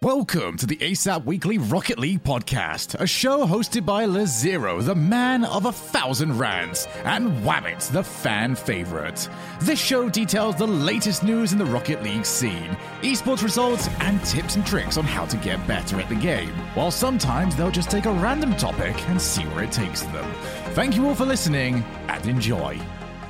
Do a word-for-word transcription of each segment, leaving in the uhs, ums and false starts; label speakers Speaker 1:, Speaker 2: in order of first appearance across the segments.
Speaker 1: Welcome to the ASAP Weekly Rocket League podcast, a show hosted by LeZero, the man of a thousand rants, and Wabbit, the fan favorite. This show details the latest news in the Rocket League scene, esports results, and tips and tricks on how to get better at the game, while sometimes they'll just take a random topic and see where it takes them. Thank you all for listening, and enjoy.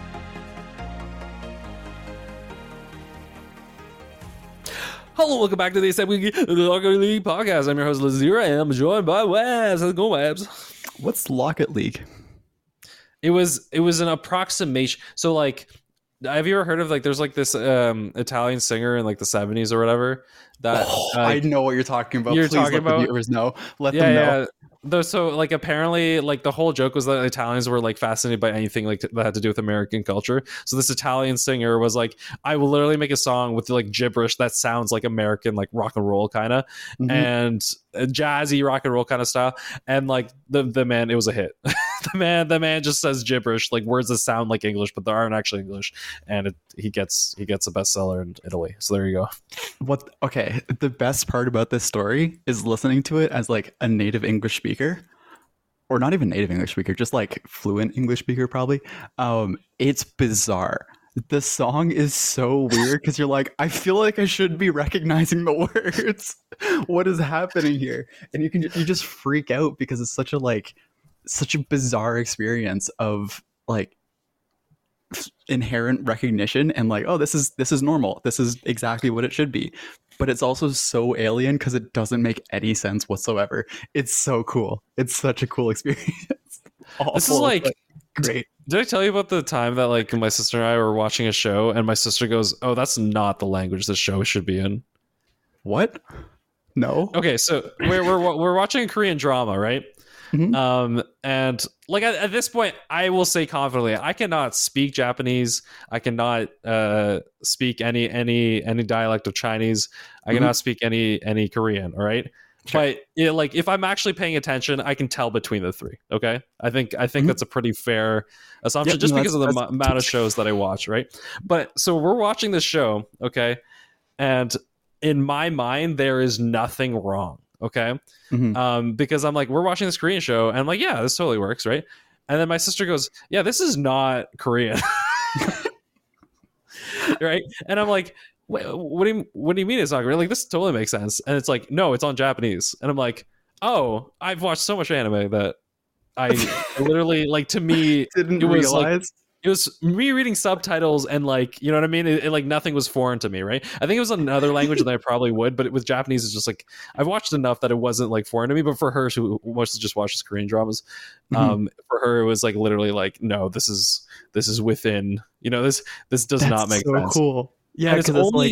Speaker 2: Hello, welcome back to the ASAP Weekly Rocket League podcast. I'm your host, LeZero, and I'm joined by Wabs. How's it going, Wabs?
Speaker 3: What's Rocket League?
Speaker 2: It was it was an approximation. So, like, have you ever heard of, like, there's, like, this um, Italian singer in, like, the seventies or whatever? That
Speaker 3: oh,
Speaker 2: uh,
Speaker 3: I know what you're talking about.
Speaker 2: You're
Speaker 3: Please
Speaker 2: talking
Speaker 3: let
Speaker 2: about
Speaker 3: the viewers know. Let
Speaker 2: yeah,
Speaker 3: them know.
Speaker 2: Yeah. Though, so, like, apparently, like, the whole joke was that Italians were, like, fascinated by anything, like, that had to do with American culture. So this Italian singer was like, I will literally make a song with, like, gibberish that sounds like American, like, rock and roll kind of, mm-hmm. and uh, jazzy rock and roll kind of style. And, like, the the man, it was a hit. the man, the man just says gibberish, like, words that sound like English, but they aren't actually English. And it, he gets he gets a bestseller in Italy. So there you go.
Speaker 3: What? Okay, the best part about this story is listening to it as, like, a native English speaker. speaker or not even native English speaker, just like fluent English speaker probably. Um it's bizarre. The song is so weird because you're like, I feel like I should be recognizing the words. What is happening here? And you can you just freak out because it's such a like such a bizarre experience of like inherent recognition and like, oh, this is this is normal, this is exactly what it should be. But it's also so alien because it doesn't make any sense whatsoever. It's so cool. It's such a cool experience. Awful,
Speaker 2: this is like
Speaker 3: great.
Speaker 2: Did I tell you about the time that like my sister and I were watching a show and my sister goes, oh, that's not the language this show should be in?
Speaker 3: What? No.
Speaker 2: Okay, so we're we're we're watching a Korean drama, right? Mm-hmm. Um, and like at, at this point, I will say confidently, I cannot speak Japanese. I cannot uh, speak any any any dialect of Chinese. I cannot mm-hmm. speak any any Korean. All right, sure. But you know, like if I'm actually paying attention, I can tell between the three. Okay, I think I think mm-hmm. that's a pretty fair assumption, yeah, just no, because of the m- amount of shows that I watch. Right, but so we're watching this show, okay, and in my mind, there is nothing wrong. Okay. Mm-hmm. Um, because I'm like, we're watching this Korean show and I'm like, yeah, this totally works. Right. And then my sister goes, yeah, this is not Korean. Right. And I'm like, what do you, what do you mean it's not Korean? Like, this totally makes sense. And it's like, no, it's on Japanese. And I'm like, oh, I've watched so much anime that I literally like, to me,
Speaker 3: didn't
Speaker 2: it was
Speaker 3: realize.
Speaker 2: Like, it was me reading subtitles and like, you know what I mean? It, it like nothing was foreign to me, right? I think it was another language that I probably would, but it, with Japanese, it's just like, I've watched enough that it wasn't like foreign to me, but for her, who mostly just watches Korean dramas, mm-hmm. um, for her, it was like literally like, no, this is, this is within, you know, this, this does
Speaker 3: That's
Speaker 2: not make
Speaker 3: so
Speaker 2: sense.
Speaker 3: Cool. Yeah. Because it's, it's
Speaker 2: only...
Speaker 3: like,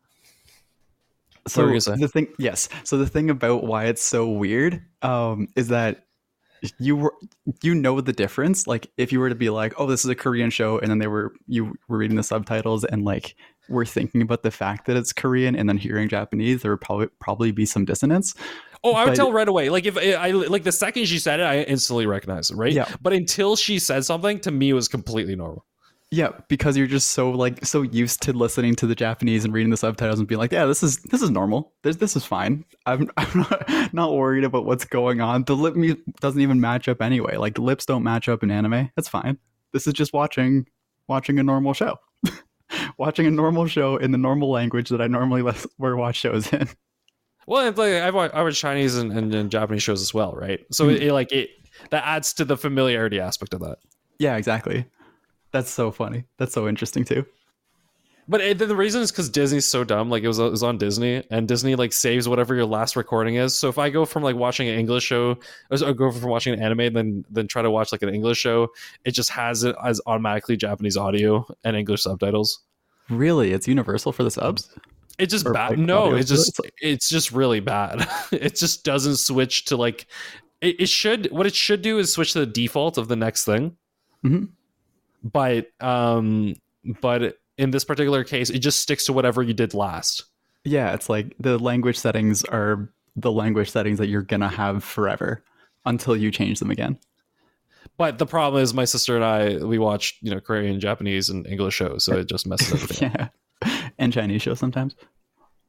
Speaker 3: so the thing, yes. So the thing about why it's so weird, um, is that you were you know the difference. Like if you were to be like, oh, this is a Korean show, and then they were you were reading the subtitles and like we're thinking about the fact that it's Korean and then hearing Japanese, there would probably probably be some dissonance.
Speaker 2: Oh, I would
Speaker 3: but,
Speaker 2: tell right away. Like if I like the second she said it, I instantly recognized it, right?
Speaker 3: Yeah.
Speaker 2: But until she said something, to me it was completely normal.
Speaker 3: Yeah, because you're just so like so used to listening to the Japanese and reading the subtitles and being like, yeah, this is this is normal. This this is fine. I'm I'm not, not worried about what's going on. The lip music doesn't even match up anyway. Like the lips don't match up in anime. That's fine. This is just watching watching a normal show. Watching a normal show in the normal language that I normally let, where watch shows in.
Speaker 2: Well, it's like I've watched, I watch Chinese and, and, and Japanese shows as well, right? So mm-hmm. it, it like it that adds to the familiarity aspect of that.
Speaker 3: Yeah, exactly. That's so funny. That's so interesting too.
Speaker 2: But it, the reason is because Disney's so dumb. Like it was, it was on Disney, and Disney like saves whatever your last recording is. So if I go from like watching an English show, or go from watching an anime, then then try to watch like an English show, it just has it as automatically Japanese audio and English subtitles.
Speaker 3: Really, it's universal for the subs.
Speaker 2: It's just bad. Like, no, it's just it's just really bad. It just doesn't switch to like it, it should. What it should do is switch to the default of the next thing. Mm-hmm. But um, but in this particular case, it just sticks to whatever you did last.
Speaker 3: Yeah, it's like the language settings are the language settings that you're gonna have forever until you change them again.
Speaker 2: But the problem is, my sister and I we watch you know Korean, Japanese, and English shows, so it just messes everything up.
Speaker 3: Yeah, and Chinese shows sometimes.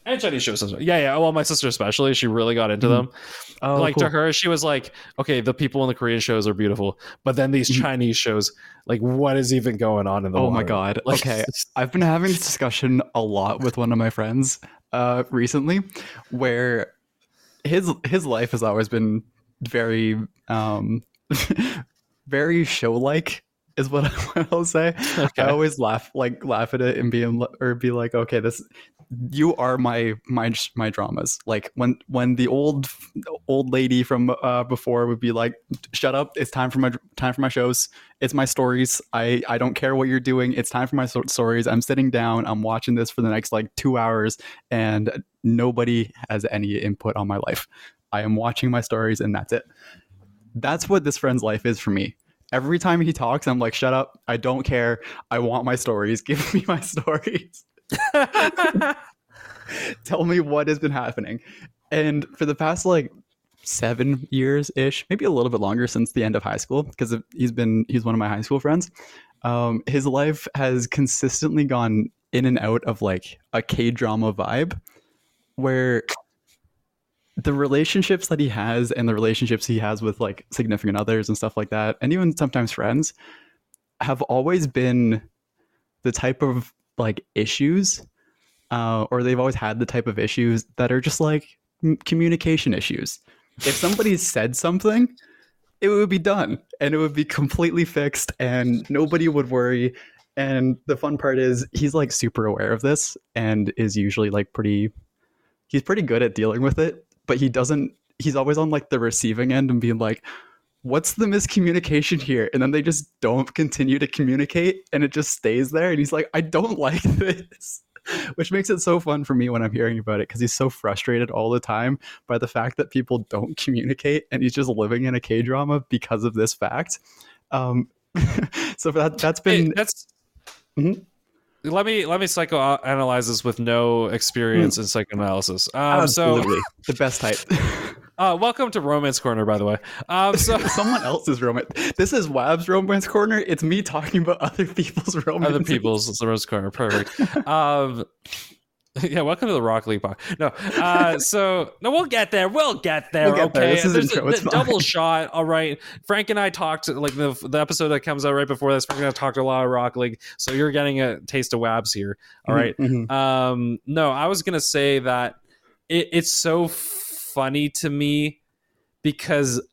Speaker 2: And Chinese shows. Yeah, yeah. Well, my sister especially, she really got into
Speaker 3: Mm.
Speaker 2: them.
Speaker 3: Oh,
Speaker 2: like
Speaker 3: cool.
Speaker 2: to her, she was like, okay, the people in the Korean shows are beautiful, but then these
Speaker 3: Mhm.
Speaker 2: Chinese shows, like, what is even going on in the
Speaker 3: Oh
Speaker 2: water?
Speaker 3: my god.
Speaker 2: Like,
Speaker 3: Okay. I've been having this discussion a lot with one of my friends uh recently, where his his life has always been very um very show like is what, I, what I'll say.
Speaker 2: Okay.
Speaker 3: I always laugh like laugh at it and be or be like, okay, this you are my my my dramas. Like when when the old old lady from uh, before would be like, shut up, it's time for my time for my shows. It's my stories. I I don't care what you're doing. It's time for my so- stories. I'm sitting down. I'm watching this for the next like two hours, and nobody has any input on my life. I am watching my stories, and that's it. That's what this friend's life is for me. Every time he talks, I'm like, shut up. I don't care. I want my stories. Give me my stories. Tell me what has been happening. And for the past like seven years ish, maybe a little bit longer since the end of high school, because he's been he's one of my high school friends. Um, his life has consistently gone in and out of like a K-drama vibe, where the relationships that he has and the relationships he has with like significant others and stuff like that, and even sometimes friends, have always been the type of like issues, uh, or they've always had the type of issues that are just like m- communication issues. If somebody said something, it would be done and it would be completely fixed and nobody would worry. And the fun part is he's like super aware of this and is usually like pretty, he's pretty good at dealing with it, but he doesn't, he's always on like the receiving end and being like, what's the miscommunication here? And then they just don't continue to communicate and it just stays there. And he's like, I don't like this, which makes it so fun for me when I'm hearing about it, because he's so frustrated all the time by the fact that people don't communicate and he's just living in a K-drama because of this fact. Um, so that, that's been...
Speaker 2: Hey, that's...
Speaker 3: Mhm.
Speaker 2: Let me let me psychoanalyze this with no experience mm. in psychoanalysis. Um,
Speaker 3: Absolutely,
Speaker 2: so,
Speaker 3: the best type.
Speaker 2: Uh, welcome to Romance Corner, by the way. Um, so
Speaker 3: someone else's romance. This is Wab's Romance Corner. It's me talking about other people's romance.
Speaker 2: Other people's Romance Corner. Perfect. um, yeah, welcome to the Rock League Pod. No, uh, so no, we'll get there. We'll get there. We'll get okay, there.
Speaker 3: This is
Speaker 2: There's
Speaker 3: intro.
Speaker 2: a,
Speaker 3: it's
Speaker 2: a double shot. All right, Frank and I talked like the the episode that comes out right before this. Frank and I talked a lot of Rock League, so you're getting a taste of Wabs here. All right.
Speaker 3: Mm-hmm.
Speaker 2: Um, no, I was gonna say that it, it's so funny to me because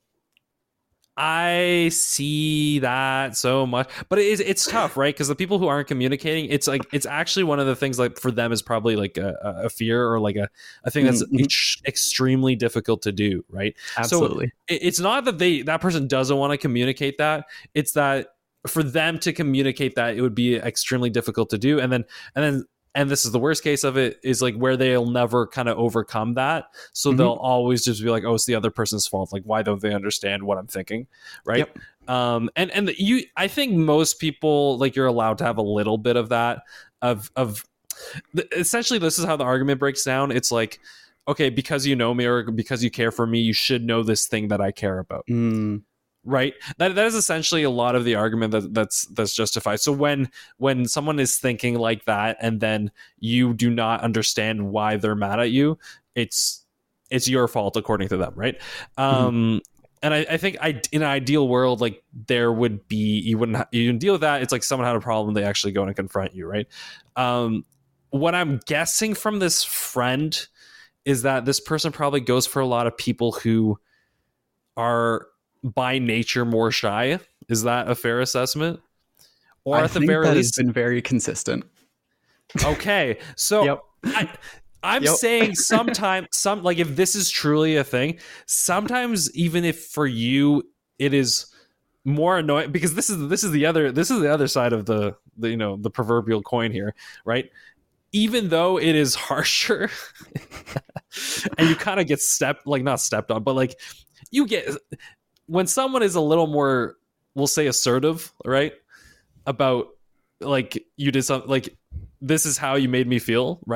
Speaker 2: I see that so much, but it is, it's tough, right? Because the people who aren't communicating, it's like, it's actually one of the things like for them is probably like a, a fear or like a, a thing that's mm-hmm. ex- extremely difficult to do, right?
Speaker 3: Absolutely.
Speaker 2: So it, it's not that they, that person doesn't want to communicate that. It's that for them to communicate that, it would be extremely difficult to do. And then, and then, and this is the worst case of it, is like where they'll never kind of overcome that. So mm-hmm. they'll always just be like, oh, it's the other person's fault. Like, why don't they understand what I'm thinking? Right. Yep. Um, and, and the, you, I think most people, like, you're allowed to have a little bit of that of, of the, essentially this is how the argument breaks down. It's like, okay, because you know me or because you care for me, you should know this thing that I care about.
Speaker 3: Mm.
Speaker 2: Right. That that is essentially a lot of the argument that that's that's justified. So when when someone is thinking like that and then you do not understand why they're mad at you, it's it's your fault according to them. Right. Mm-hmm. Um, and I, I think I in an ideal world, like there would be you wouldn't ha- you can deal with that. It's like someone had a problem. They actually go in and confront you. Right. Um, what I'm guessing from this friend is that this person probably goes for a lot of people who are by nature more shy. Is that a fair assessment? Or
Speaker 3: I
Speaker 2: at the
Speaker 3: think
Speaker 2: very
Speaker 3: that
Speaker 2: least,
Speaker 3: has been very consistent.
Speaker 2: Okay, so
Speaker 3: yep.
Speaker 2: I, I'm
Speaker 3: yep.
Speaker 2: saying sometimes, some like if this is truly a thing, sometimes even if for you it is more annoying, because this is this is the other this is the other side of the, the you know the proverbial coin here, right? Even though it is harsher, and you kind of get stepped like not stepped on, but like you get. When someone is a little more, we'll say assertive, right? About like you did something like this is how you made me feel, right?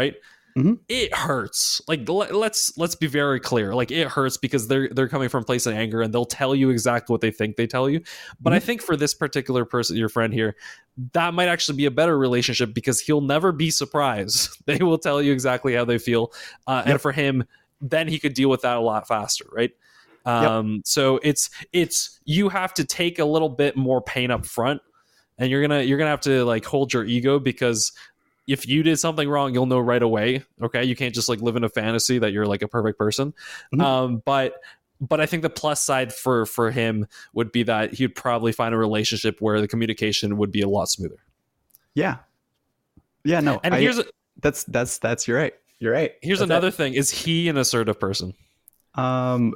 Speaker 3: Mm-hmm.
Speaker 2: it hurts. Like let, let's let's be very clear. Like it hurts because they're they're coming from a place of anger and they'll tell you exactly what they think they tell you. But mm-hmm. I think for this particular person, your friend here, that might actually be a better relationship because he'll never be surprised. They will tell you exactly how they feel, uh, yep. and for him, then he could deal with that a lot faster, right? Um, yep. So it's it's you have to take a little bit more pain up front, and you're gonna you're gonna have to like hold your ego because if you did something wrong, you'll know right away. Okay, you can't just like live in a fantasy that you're like a perfect person. Mm-hmm. Um, but but I think the plus side for for him would be that he'd probably find a relationship where the communication would be a lot smoother.
Speaker 3: Yeah, yeah. No,
Speaker 2: and
Speaker 3: I,
Speaker 2: here's a,
Speaker 3: that's that's that's you're right. You're right.
Speaker 2: Here's
Speaker 3: that's
Speaker 2: another
Speaker 3: it.
Speaker 2: thing: is he an assertive person?
Speaker 3: Um,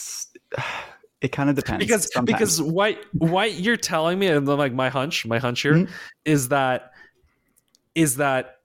Speaker 3: it kind of depends
Speaker 2: because
Speaker 3: sometimes.
Speaker 2: because what what you're telling me, and like my hunch, my hunch here mm-hmm. is that. is that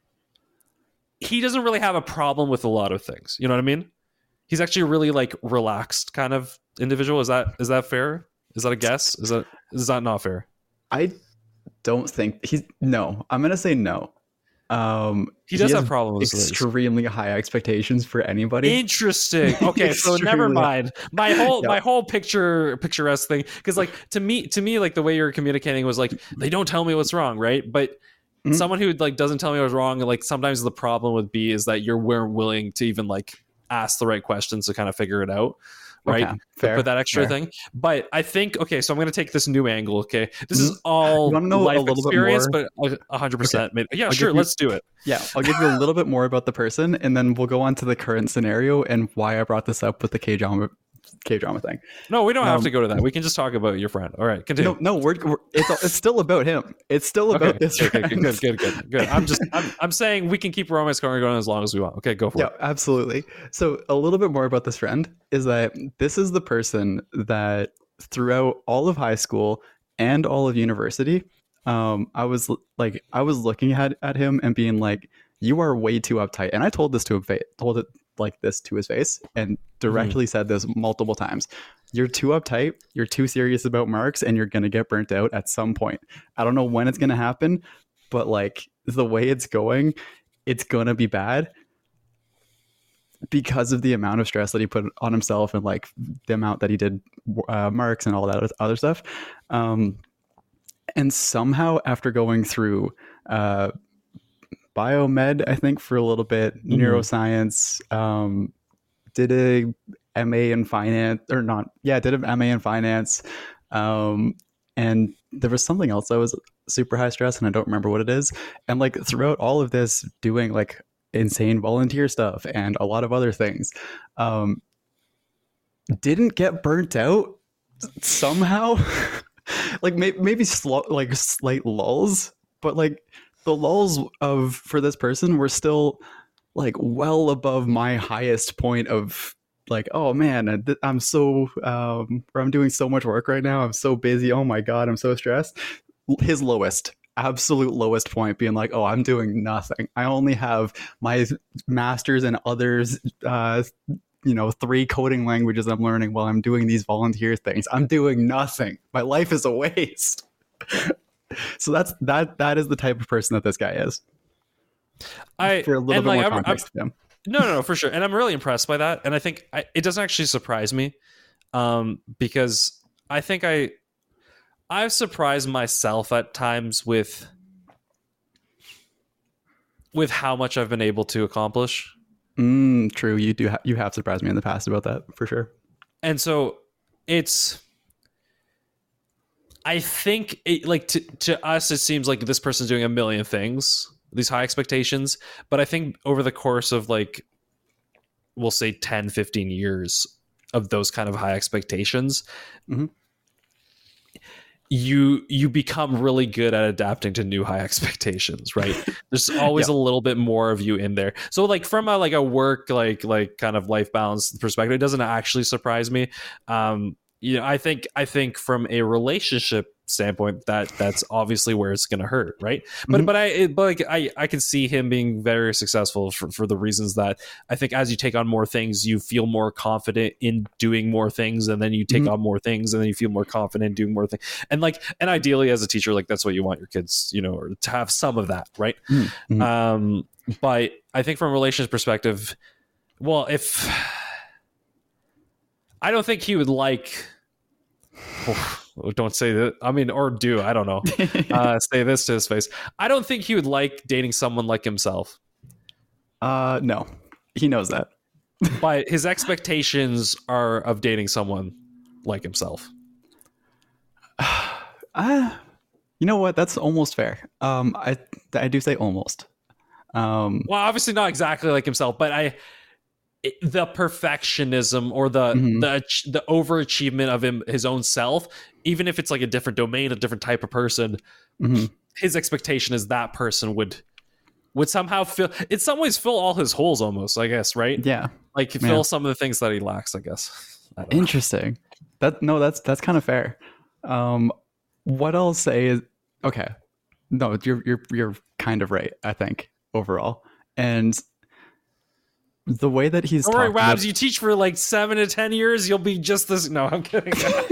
Speaker 2: he doesn't really have a problem with a lot of things. You know what I mean? He's actually a really like relaxed kind of individual. Is that is that fair? Is that a guess? Is that is that not fair?
Speaker 3: I don't think he's no. I'm gonna say no. Um,
Speaker 2: he does
Speaker 3: he
Speaker 2: have problems with
Speaker 3: extremely high expectations for anybody.
Speaker 2: Interesting. Okay, so never mind. My whole yeah. my whole picture picturesque thing because like to me to me like the way you're communicating was like they don't tell me what's wrong, right? But mm-hmm. someone who like doesn't tell me what's wrong, like sometimes the problem would be is that you're we're willing to even like ask the right questions to kind of figure it out, right?
Speaker 3: Okay, fair,
Speaker 2: put that extra
Speaker 3: fair.
Speaker 2: thing. But I think okay, so I'm going to take this new angle. Okay, this mm-hmm. is all
Speaker 3: you know
Speaker 2: life
Speaker 3: a little
Speaker 2: experience,
Speaker 3: bit more?
Speaker 2: but a hundred percent. Yeah,
Speaker 3: I'll
Speaker 2: sure,
Speaker 3: you,
Speaker 2: let's do it.
Speaker 3: Yeah, I'll give you a little bit more about the person, and then we'll go on to the current scenario and why I brought this up with the K drama K drama thing.
Speaker 2: No, we don't
Speaker 3: um,
Speaker 2: have to go to that. We can just talk about your friend. All right, continue.
Speaker 3: No, no, we're, we're it's it's still about him. It's still about
Speaker 2: okay.
Speaker 3: this.
Speaker 2: Okay, good, good, good, good, good. I'm just I'm I'm saying we can keep romance going going as long as we want. Okay, go for
Speaker 3: yeah,
Speaker 2: it.
Speaker 3: Yeah, absolutely. So a little bit more about this friend is that this is the person that throughout all of high school and all of university, um, I was like I was looking at at him and being like, you are way too uptight. And I told this to him, told it like this to his face and directly mm-hmm. said this multiple times. You're too uptight. You're too serious about marks and you're going to get burnt out at some point. I don't know when it's going to happen, but like the way it's going, it's going to be bad because of the amount of stress that he put on himself and like the amount that he did uh, marks and all that other stuff. Um, and somehow after going through uh, biomed, I think for a little bit, mm-hmm. neuroscience, um, did a M A in finance or not. Yeah, did an M A in finance. Um, and there was something else that was super high stress and I don't remember what it is. And like throughout all of this doing like insane volunteer stuff and a lot of other things, um, didn't get burnt out somehow. Like may- maybe slow, like slight lulls, but like the lulls of for this person were still like well above my highest point of like, oh man, I'm so um or I'm doing so much work right now. I'm so busy. Oh my God, I'm so stressed. His lowest, absolute lowest point being like, oh, I'm doing nothing. I only have my master's and others, uh, you know, three coding languages I'm learning while I'm doing these volunteer things. I'm doing nothing. My life is a waste. So that's that. That is the type of person that this guy is.
Speaker 2: I
Speaker 3: for a little bit
Speaker 2: like,
Speaker 3: more
Speaker 2: I'm,
Speaker 3: context
Speaker 2: I'm,
Speaker 3: to him.
Speaker 2: No, no, no, for sure. And I'm really impressed by that. And I think I, it doesn't actually surprise me, um, because I think I I've surprised myself at times with with how much I've been able to accomplish.
Speaker 3: Mm, true. You do. Ha- you have surprised me in the past about that for sure.
Speaker 2: And so it's. I think it, like to, to us, it seems like this person's doing a million things, these high expectations. But I think over the course of like, we'll say ten, fifteen years of those kind of high expectations, mm-hmm. you you become really good at adapting to new high expectations, right? There's always yeah. a little bit more of you in there. So like from a like a work like like kind of life balance perspective, it doesn't actually surprise me. Um, You know, I think I think from a relationship standpoint that that's obviously where it's going to hurt, right? But mm-hmm. but I it, but like I I can see him being very successful for, for the reasons that I think as you take on more things, you feel more confident in doing more things, and then you take mm-hmm. on more things, and then you feel more confident in doing more things. And like and ideally, as a teacher, like that's what you want your kids, you know, or to have some of that, right? Mm-hmm. Um, but I think from a relationship perspective, well, if I don't think he would like, oh, don't say that. I mean, or do, I don't know. Uh, say this to his face. I don't think he would like dating someone like himself.
Speaker 3: Uh, no, he knows that.
Speaker 2: But his expectations are of dating someone like himself.
Speaker 3: Uh, you know what? That's almost fair. Um, I I do say almost. Um,
Speaker 2: well, obviously not exactly like himself, but I it, the perfectionism or the
Speaker 3: mm-hmm.
Speaker 2: the the overachievement of him his own self, even if it's like a different domain, a different type of person,
Speaker 3: mm-hmm.
Speaker 2: his expectation is that person would would somehow fill in some ways fill all his holes almost, I guess, right?
Speaker 3: Yeah,
Speaker 2: like fill
Speaker 3: yeah.
Speaker 2: some of the things that he lacks, I guess. I
Speaker 3: Interesting. Know. That no, that's that's kind of fair. Um, what I'll say is okay. No, you're you're you're kind of right, I think, overall. And the way that he's
Speaker 2: Don't worry, Wabs,
Speaker 3: about...
Speaker 2: you teach for like seven to ten years, you'll be just this. No, I'm kidding.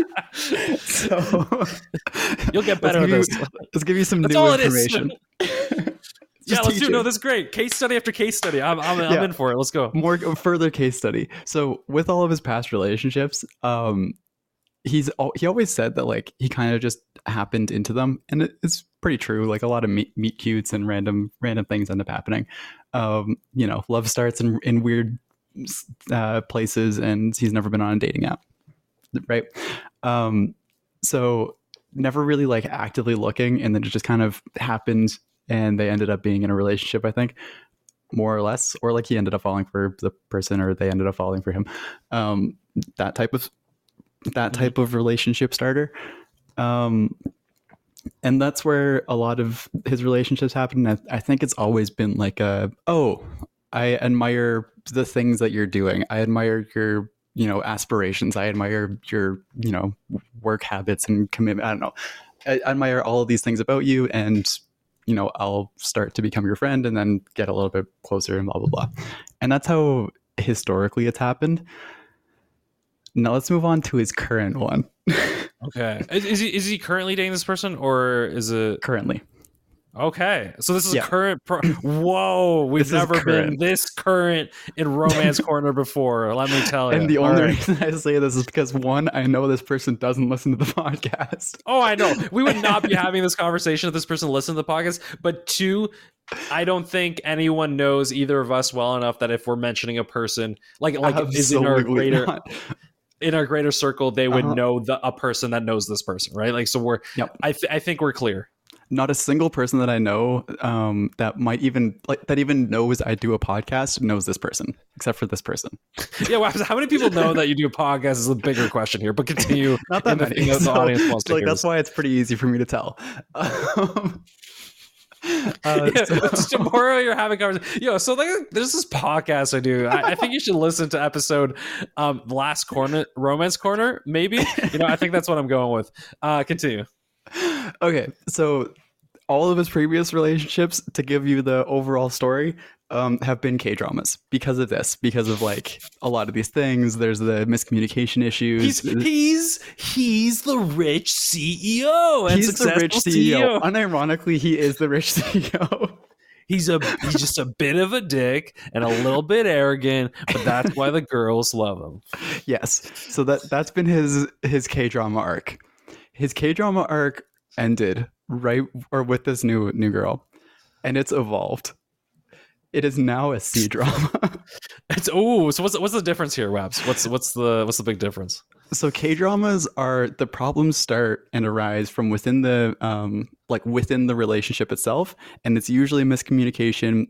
Speaker 3: So
Speaker 2: you'll get better at
Speaker 3: you,
Speaker 2: this.
Speaker 3: Let's give you some
Speaker 2: That's
Speaker 3: new
Speaker 2: all
Speaker 3: information.
Speaker 2: Yeah, let's do it. No, this is great. Case study after case study. I'm I'm,
Speaker 3: yeah.
Speaker 2: I'm in for it. Let's go.
Speaker 3: More further case study. So with all of his past relationships, um, he's he always said that like he kind of just happened into them, and it, it's pretty true. Like a lot of meet, meet cutes and random random things end up happening. Um, you know, love starts in in weird uh, places, and he's never been on a dating app, right? Um, so never really like actively looking, and then it just kind of happened, and they ended up being in a relationship, I think, more or less, or like he ended up falling for the person, or they ended up falling for him. Um, that type of that type of relationship starter. Um, and that's where a lot of his relationships happen. I, I think it's always been like a, oh, I admire the things that you're doing. I admire your, you know, aspirations. I admire your, you know, work habits and commitment. I don't know. I, I admire all of these things about you, and, you know, I'll start to become your friend and then get a little bit closer and blah, blah, blah. And that's how historically it's happened. Now let's move on to his current one.
Speaker 2: Okay. Is, is he is he currently dating this person, or is it
Speaker 3: currently?
Speaker 2: Okay. So this is
Speaker 3: yeah.
Speaker 2: a current pro- Whoa, we've
Speaker 3: this
Speaker 2: never been this current in Romance Corner before, let me tell you.
Speaker 3: And the only
Speaker 2: right.
Speaker 3: reason I say this is because, one, I know this person doesn't listen to the podcast.
Speaker 2: Oh, I know. We would not be having this conversation if this person listened to the podcast. But two, I don't think anyone knows either of us well enough that if we're mentioning a person like like
Speaker 3: Absolutely
Speaker 2: is in our greater
Speaker 3: not.
Speaker 2: in our greater circle, they would
Speaker 3: uh-huh.
Speaker 2: know the a person that knows this person, right? Like, so we're
Speaker 3: yep.
Speaker 2: I th- I think we're clear.
Speaker 3: Not a single person that I know um, that might even like that even knows I do a podcast knows this person, except for this person.
Speaker 2: Yeah, well, how many people know that you do a podcast is a bigger question here, but continue.
Speaker 3: Not that many.
Speaker 2: The,
Speaker 3: so,
Speaker 2: the audience wants to
Speaker 3: like
Speaker 2: hear
Speaker 3: that's
Speaker 2: this.
Speaker 3: why it's pretty easy for me to tell. Um, uh,
Speaker 2: yeah,
Speaker 3: so.
Speaker 2: tomorrow you're having conversation. Yo, so like, there's this podcast I do. I, I think you should listen to episode um, Last Corner, Romance Corner, maybe. You know, I think that's what I'm going with. Uh, continue.
Speaker 3: Okay, so all of his previous relationships, to give you the overall story, um, have been K-dramas because of this, because of like a lot of these things. There's the miscommunication issues.
Speaker 2: He's he's he's the rich C E O. And
Speaker 3: he's the rich C E O. C E O. Unironically, he is the rich C E O.
Speaker 2: He's a he's just a bit of a dick and a little bit arrogant, but that's why the girls love him.
Speaker 3: Yes. So that that's been his his K-drama arc. His K-drama arc ended right or with this new new girl, and it's evolved. It is now a C drama.
Speaker 2: It's oh, so what's what's the difference here, Wabs? What's what's the what's the big difference?
Speaker 3: So K-dramas are the problems start and arise from within the um like within the relationship itself, and it's usually miscommunication.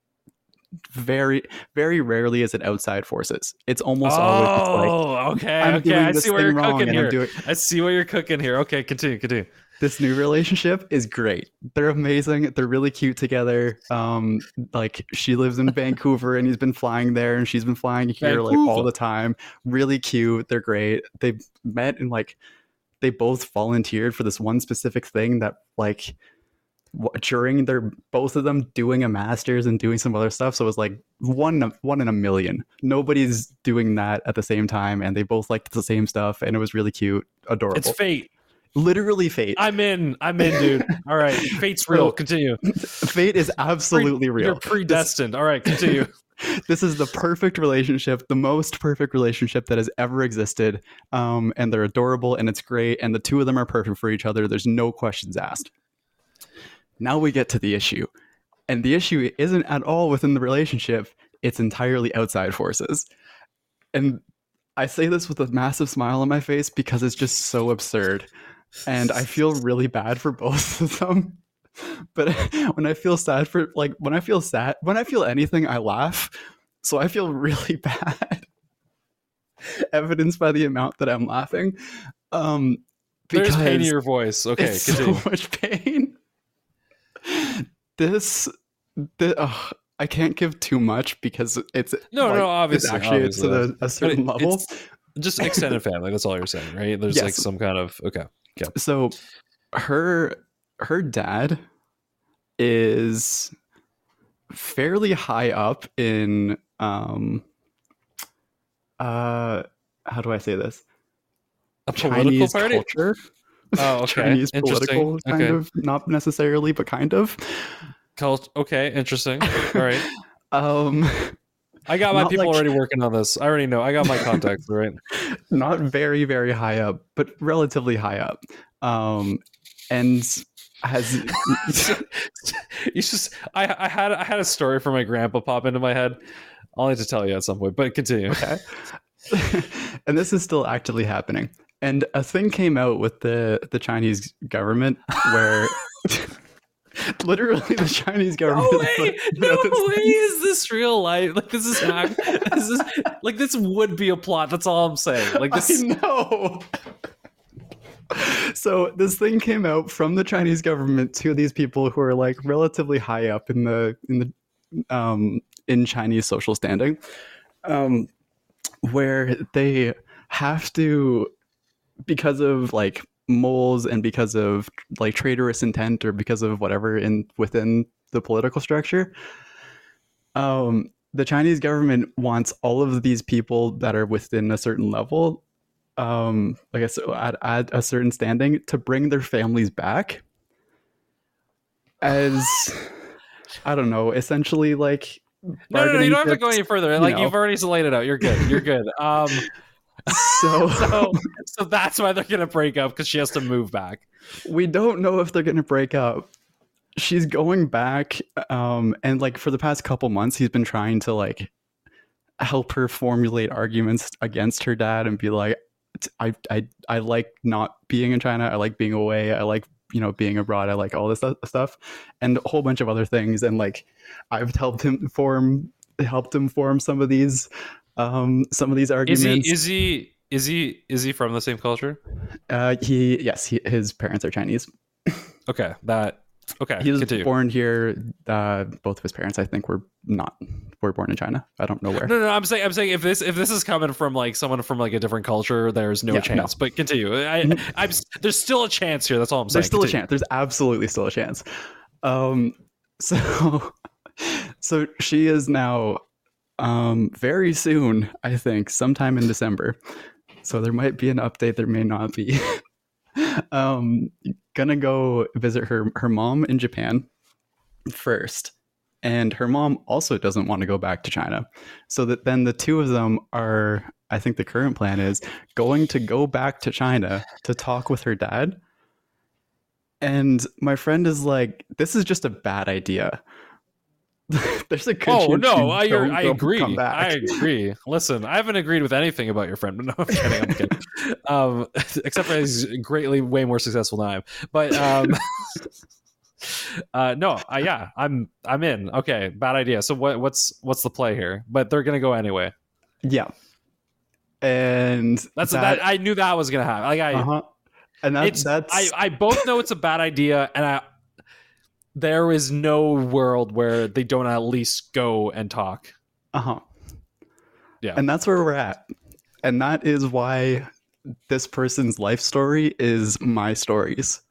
Speaker 3: Very, very rarely is it outside forces. It's almost
Speaker 2: oh,
Speaker 3: always just like,
Speaker 2: okay,
Speaker 3: I'm
Speaker 2: okay.
Speaker 3: doing
Speaker 2: I
Speaker 3: this
Speaker 2: see what
Speaker 3: thing
Speaker 2: you're
Speaker 3: wrong
Speaker 2: cooking
Speaker 3: and
Speaker 2: here.
Speaker 3: I'm doing...
Speaker 2: I see what you're cooking here. Okay, continue, continue.
Speaker 3: This new relationship is great. They're amazing. They're really cute together. Um, like she lives in Vancouver and he's been flying there, and she's been flying here
Speaker 2: Vancouver.
Speaker 3: like all the time. Really cute. They're great. They met and like they both volunteered for this one specific thing that like during their both of them doing a master's and doing some other stuff, so it was like one one in a million. Nobody's doing that at the same time, and they both liked the same stuff, and it was really cute, adorable.
Speaker 2: It's fate.
Speaker 3: Literally fate.
Speaker 2: I'm in. I'm in, dude. All right. Fate's real. Continue.
Speaker 3: Fate is absolutely
Speaker 2: Pre-
Speaker 3: real.
Speaker 2: You're predestined. This, All right. Continue.
Speaker 3: This is the perfect relationship, the most perfect relationship that has ever existed. Um, and they're adorable and it's great. And the two of them are perfect for each other. There's no questions asked. Now we get to the issue. And the issue isn't at all within the relationship. It's entirely outside forces. And I say this with a massive smile on my face because it's just so absurd. And I feel really bad for both of them. But when I feel sad for, like, when I feel sad, when I feel anything, I laugh. So I feel really bad. Evidenced by the amount that I'm laughing. Um,
Speaker 2: There's pain in your voice. Okay,
Speaker 3: it's
Speaker 2: continue.
Speaker 3: so much pain. This, the, uh, I can't give too much because it's
Speaker 2: no,
Speaker 3: like,
Speaker 2: no, obviously,
Speaker 3: it's actually
Speaker 2: obviously.
Speaker 3: it's at a, a certain
Speaker 2: it,
Speaker 3: level.
Speaker 2: Just extended family. That's all you're saying, right? There's
Speaker 3: Yes.
Speaker 2: like some kind of okay. Okay.
Speaker 3: So her her dad is fairly high up in um uh how do I say this?
Speaker 2: A political
Speaker 3: Chinese
Speaker 2: party?
Speaker 3: culture.
Speaker 2: Oh, okay.
Speaker 3: Chinese
Speaker 2: Interesting.
Speaker 3: political kind
Speaker 2: Okay.
Speaker 3: of, not necessarily, but kind of.
Speaker 2: Cult. Okay, interesting. All right.
Speaker 3: Um
Speaker 2: I got my
Speaker 3: Not
Speaker 2: people
Speaker 3: like-
Speaker 2: already working on this. I already know. I got my contacts, right?
Speaker 3: not very, very high up, but relatively high up. Um and has
Speaker 2: you just I, I had I had a story for my grandpa pop into my head. I'll need to tell you at some point, but continue.
Speaker 3: Okay. And this is still actively happening. And a thing came out with the, the Chinese government where literally the Chinese government.
Speaker 2: No
Speaker 3: is
Speaker 2: way!
Speaker 3: like,
Speaker 2: No
Speaker 3: you know, this
Speaker 2: way!
Speaker 3: thing-
Speaker 2: Is this real life? Like this is not. This is like this would be a plot. That's all I'm saying. Like this.
Speaker 3: I know. So this thing came out from the Chinese government to these people who are like relatively high up in the in the um, in Chinese social standing, um, where they have to, because of like moles and because of like traitorous intent or because of whatever in within the political structure, um, the Chinese government wants all of these people that are within a certain level, um, like I said, at, at a certain standing, to bring their families back as, I don't know, essentially like
Speaker 2: No, no, no, you don't have to go any further. Like
Speaker 3: know.
Speaker 2: you've already laid it out. You're good. You're good. Um,
Speaker 3: So,
Speaker 2: so, so that's why they're gonna break up because she has to move back.
Speaker 3: we don't know if they're going to break up. She's going back, um, and like for the past couple months, he's been trying to like help her formulate arguments against her dad and be like, I, I, I like not being in China. I like being away. I like, you know, being abroad. I like all this stuff and a whole bunch of other things. And like, I've helped him form, helped him form some of these, um, some of these
Speaker 2: Is
Speaker 3: arguments.
Speaker 2: he? Is he? Is he? Is he from the same culture?
Speaker 3: Uh, he, yes, he, his parents are Chinese.
Speaker 2: Okay, that. Okay,
Speaker 3: He was
Speaker 2: continue.
Speaker 3: born here. Uh, both of his parents, I think, were not were born in China. I don't know where.
Speaker 2: No, no, I'm saying, I'm saying, if this, if this is coming from like someone from like a different culture, there's no
Speaker 3: Yeah,
Speaker 2: chance.
Speaker 3: no.
Speaker 2: But continue. I, I'm. There's still a chance here. That's all I'm saying.
Speaker 3: There's still
Speaker 2: Continue.
Speaker 3: a chance. There's absolutely still a chance. Um, so, so she is now, um, very soon. I think sometime in December. So there might be an update. There may not be. um, gonna go visit her her mom in Japan first. And her mom also doesn't want to go back to China. So that then the two of them are, I think the current plan is going to go back to China to talk with her dad. And my friend is like, this is just a bad idea. There's a good
Speaker 2: Oh
Speaker 3: chance
Speaker 2: no,
Speaker 3: you
Speaker 2: I,
Speaker 3: don't
Speaker 2: I
Speaker 3: go-
Speaker 2: agree.
Speaker 3: come back.
Speaker 2: I agree. Listen, I haven't agreed with anything about your friend. No, I'm kidding. I'm kidding. Um, except for he's greatly way more successful than I am. But um, uh, no, uh, yeah, I'm I'm in. Okay, bad idea. So what what's what's the play here? But they're gonna go anyway.
Speaker 3: Yeah. And
Speaker 2: That's
Speaker 3: that,
Speaker 2: that. I knew that was gonna happen. Like I,
Speaker 3: uh-huh. And that,
Speaker 2: it's
Speaker 3: that's
Speaker 2: I I both know it's a bad idea, and I there is no world where they don't at least go and talk.
Speaker 3: uh-huh.
Speaker 2: Yeah.
Speaker 3: And that's where we're at. And that is why this person's life story is my stories.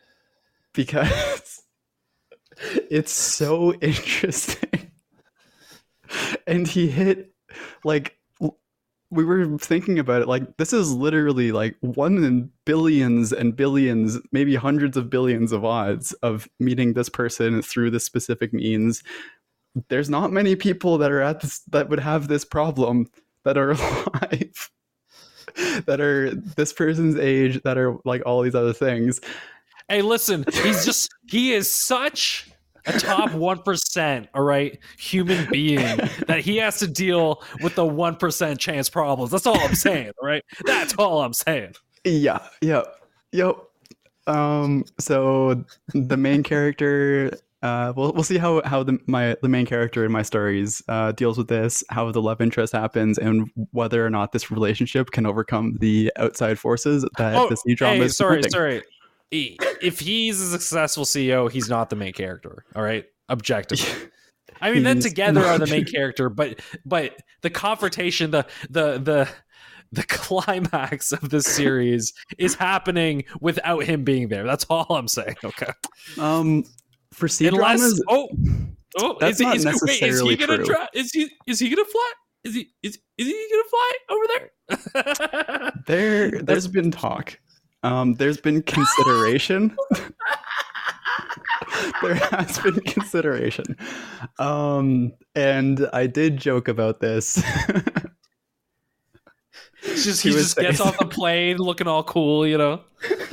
Speaker 3: Because it's so interesting. And he hit like we were thinking about it, like this is literally like one in billions and billions, maybe hundreds of billions of odds of meeting this person through this specific means. There's not many people that are at this that would have this problem that are alive, that are this person's age, that are like all these other things.
Speaker 2: Hey, listen, he's just he is such a top one percent, all right, human being that he has to deal with the one percent chance problems. That's all I'm saying, all right? That's all I'm saying.
Speaker 3: Yeah, yeah, yep. Um, so the main character, uh, we'll we'll see how how the my the main character in my stories uh, deals with this, how the love interest happens, and whether or not this relationship can overcome the outside forces that
Speaker 2: Oh,
Speaker 3: this new drama
Speaker 2: hey,
Speaker 3: is
Speaker 2: sorry,
Speaker 3: presenting.
Speaker 2: sorry. He- If he's a successful C E O, he's not the main character, all right? Objectively. I mean, then
Speaker 3: He's
Speaker 2: together are the
Speaker 3: not.
Speaker 2: main character, but but the confrontation, the the the the climax of this series is happening without him being there. That's all I'm saying. Okay.
Speaker 3: Um, for C
Speaker 2: Unless
Speaker 3: dramas,
Speaker 2: oh oh
Speaker 3: That's
Speaker 2: is, he-
Speaker 3: not
Speaker 2: is, wait, is
Speaker 3: necessarily
Speaker 2: he gonna
Speaker 3: true.
Speaker 2: try? Is he is he gonna fly? Is he is is he gonna fly over there?
Speaker 3: there there's been talk. Um, there's been consideration. There has been consideration. Um, and I did joke about this.
Speaker 2: It's just
Speaker 3: To
Speaker 2: he
Speaker 3: his
Speaker 2: just gets
Speaker 3: face.
Speaker 2: off the plane looking all cool, you know.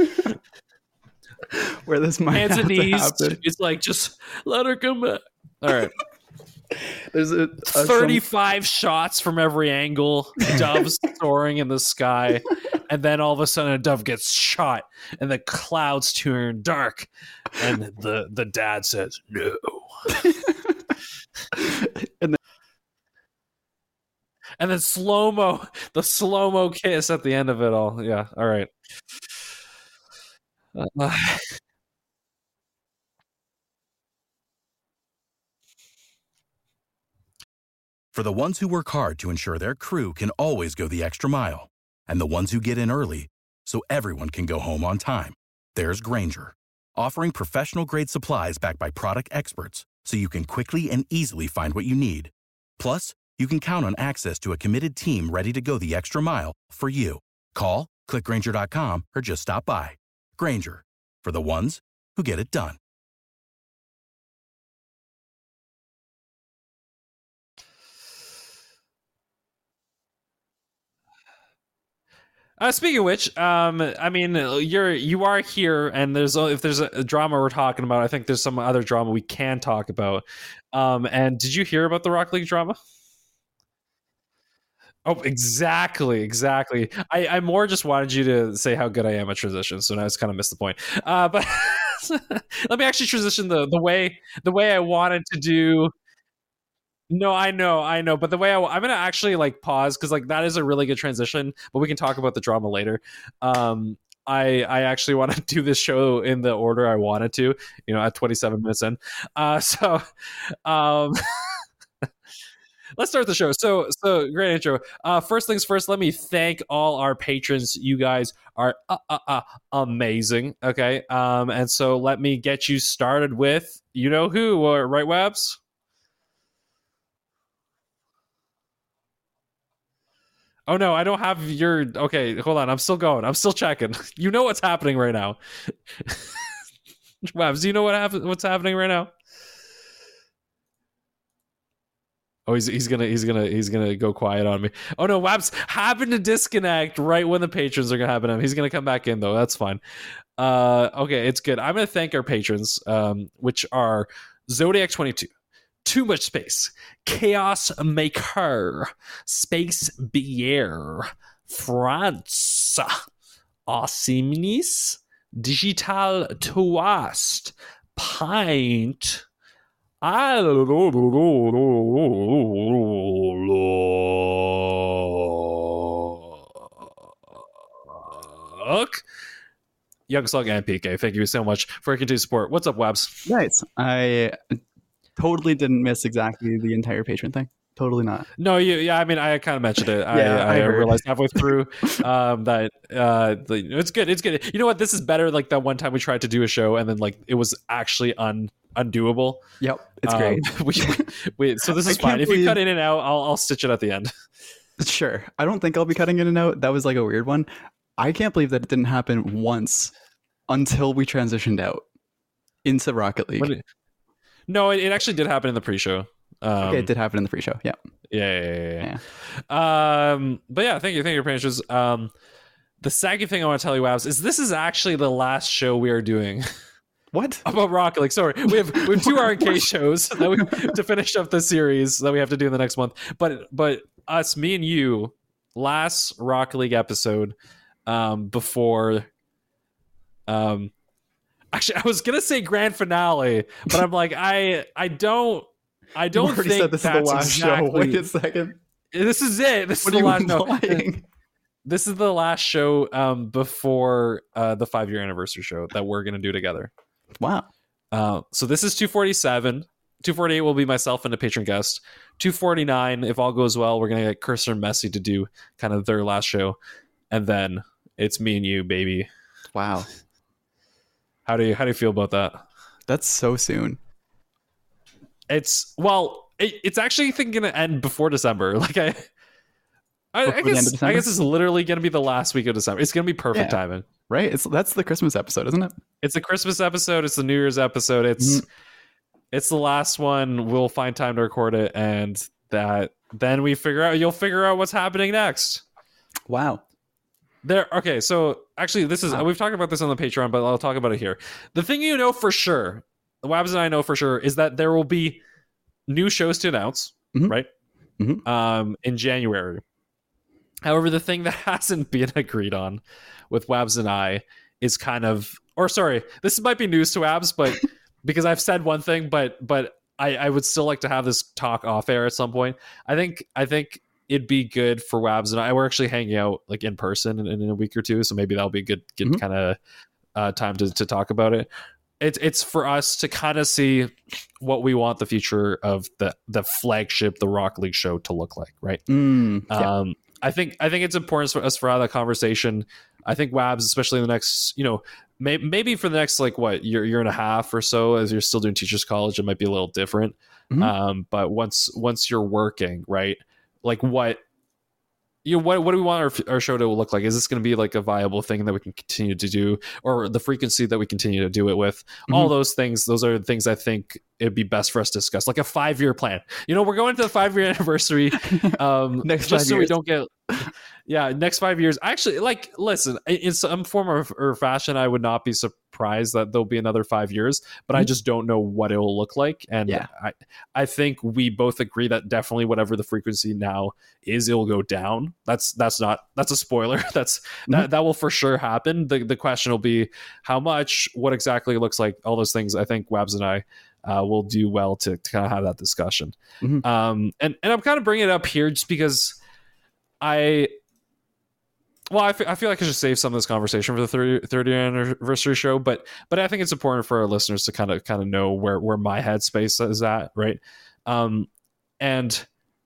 Speaker 3: Where this might
Speaker 2: Hands
Speaker 3: have
Speaker 2: and
Speaker 3: to
Speaker 2: knees.
Speaker 3: happen.
Speaker 2: It's like just let her come back. All right.
Speaker 3: There's a, a
Speaker 2: thirty-five shots from every angle, doves soaring in the sky, and then all of a sudden a dove gets shot and the clouds turn dark and the the dad says no.
Speaker 3: And then,
Speaker 2: And then slow-mo, the slow-mo kiss at the end of it all. Yeah, all right. Uh,
Speaker 4: For the ones who work hard to ensure their crew can always go the extra mile, and the ones who get in early so everyone can go home on time, there's Grainger, offering professional-grade supplies backed by product experts so you can quickly and easily find what you need. Plus, you can count on access to a committed team ready to go the extra mile for you. Call, click Grainger dot com, or just stop by. Grainger, for the ones who get it done.
Speaker 2: Uh, speaking of which, um, I mean, you're you are here, and there's if there's a drama we're talking about, I think there's some other drama we can talk about. Um, and did you hear about the Rocket League drama? Oh, exactly, exactly. I, I more just wanted you to say how good I am at transition, so now it's kind of missed the point. Uh, but let me actually transition the the way the way I wanted to do. No, I know, I know, but the way I, I'm gonna actually like pause because like that is a really good transition, but we can talk about the drama later. Um, I I actually want to do this show in the order I wanted to, you know, at twenty-seven minutes in. Uh, so, um, let's start the show. So, so great intro. Uh, first things first, let me thank all our patrons. You guys are uh, uh, uh, amazing. Okay, um, and so let me get you started with you know who, uh, right, Webs? Oh no, I don't have your. Okay, hold on. I'm still going. I'm still checking. You know what's happening right now. Wabs, do you know what happen- what's happening right now? Oh, he's he's gonna he's gonna he's gonna go quiet on me. Oh no, Wabs happened to disconnect right when the patrons are gonna happen. Him. He's gonna come back in though. That's fine. Uh, okay, it's good. I'm gonna thank our patrons, um, which are Zodiac twenty-two. Too Much Space, Chaos Maker, Space Bière, France, Asimnis, Digital Toast, Pint, Look, Young Slug and P K. Thank you so much for your continued support. What's up, Wabs?
Speaker 3: nice. I totally didn't miss exactly the entire patron thing. Totally not.
Speaker 2: No, you, yeah, I mean, I kind of mentioned it.
Speaker 3: Yeah,
Speaker 2: I, I,
Speaker 3: I heard.
Speaker 2: realized halfway through um, that uh, the, it's good. It's good. You know what? This is better. Like that one time we tried to do a show and then like it was actually un undoable.
Speaker 3: Yep, it's
Speaker 2: Um,
Speaker 3: great.
Speaker 2: we, we, so this
Speaker 3: I
Speaker 2: is fine.
Speaker 3: can't
Speaker 2: If you
Speaker 3: believe-
Speaker 2: cut in and out, I'll, I'll stitch it at the end.
Speaker 3: Sure. I don't think I'll be cutting in and out. That was like a weird one. I can't believe that it didn't happen once until we transitioned out into Rocket League.
Speaker 2: What, no, it, it actually did happen in the pre-show. Um,
Speaker 3: okay, it did happen in the pre-show. Yeah.
Speaker 2: Yeah, yeah, yeah. yeah. yeah. Um, but yeah, thank you, thank you, Pinches. Um, the second thing I want to tell you, Wabs, is this is actually the last show we are doing.
Speaker 3: What
Speaker 2: about Rocket League? Sorry, we have we have two R K shows that we, to finish up the series that we have to do in the next month. But but us, me and you, last Rocket League episode, um, before, um, actually, I was gonna say grand finale, but I'm like, I I don't I don't think
Speaker 3: said this
Speaker 2: that's
Speaker 3: is the last
Speaker 2: exactly,
Speaker 3: show. Wait a second.
Speaker 2: This is it. This
Speaker 3: what
Speaker 2: is the
Speaker 3: are
Speaker 2: last.
Speaker 3: you
Speaker 2: No, this is the last show um, before uh, the five year anniversary show that we're gonna do together.
Speaker 3: Wow.
Speaker 2: Uh, so this is two forty-seven. two forty-eight will be myself and a patron guest. two forty-nine, if all goes well, we're going to get Cursor and Messi to do kind of their last show. And then it's me and you, baby.
Speaker 3: Wow.
Speaker 2: How do you how do you feel about that?
Speaker 3: That's so soon.
Speaker 2: It's, well, it, it's actually thinking to end before December. Like I I, I guess I guess it's literally going to be the last week of December. It's going to be perfect yeah. timing.
Speaker 3: Right? It's that's the Christmas episode, isn't it?
Speaker 2: It's a Christmas episode. It's the New Year's episode. It's mm-hmm. it's the last one. We'll find time to record it, and that then we figure out. You'll figure out what's happening next.
Speaker 3: Wow.
Speaker 2: There. Okay. So actually, this is wow. we've talked about this on the Patreon, but I'll talk about it here. The thing you know for sure, the Wabs and I know for sure, is that there will be new shows to announce, mm-hmm. right? Mm-hmm. Um, in January. However, the thing that hasn't been agreed on with Wabs and I is kind of, or sorry, this might be news to Wabs, but because I've said one thing, but but I, I would still like to have this talk off air at some point. I think I think it'd be good for Wabs and I. We're actually hanging out like in person in, in a week or two, so maybe that'll be a good good mm-hmm. kind of uh, time to to talk about it. It's it's for us to kind of see what we want the future of the the flagship, the Rocket League show to look like, right?
Speaker 3: Mm, yeah.
Speaker 2: Um, I think I think it's important for us for have that conversation. I think Wabs, especially in the next, you know, may, maybe for the next like what year year and a half or so, as you're still doing teachers college, it might be a little different. Mm-hmm. Um, but once once you're working, right, like what you know, what what do we want our our show to look like? Is this going to be like a viable thing that we can continue to do, or the frequency that we continue to do it with? Mm-hmm. All those things, those are the things I think it'd be best for us to discuss, like a five year plan. You know, we're going to the five year anniversary, um,
Speaker 3: next
Speaker 2: just so
Speaker 3: years.
Speaker 2: we don't get. Yeah, next five years. Actually, like, listen, in some form or, or fashion, I would not be surprised that there'll be another five years, but mm-hmm. I just don't know what it will look like. And
Speaker 3: yeah.
Speaker 2: I, I think we both agree that definitely whatever the frequency now is, it'll go down. That's that's not that's a spoiler. That's mm-hmm. that that will for sure happen. The the question will be how much, what exactly it looks like, all those things. I think Wabs and I uh, will do well to, to kind of have that discussion. Mm-hmm. Um, and and I'm kind of bringing it up here just because I. Well, I, f- I feel like I should save some of this conversation for the thirtieth year anniversary show, but but I think it's important for our listeners to kind of kind of know where where my headspace is at, right? Um, and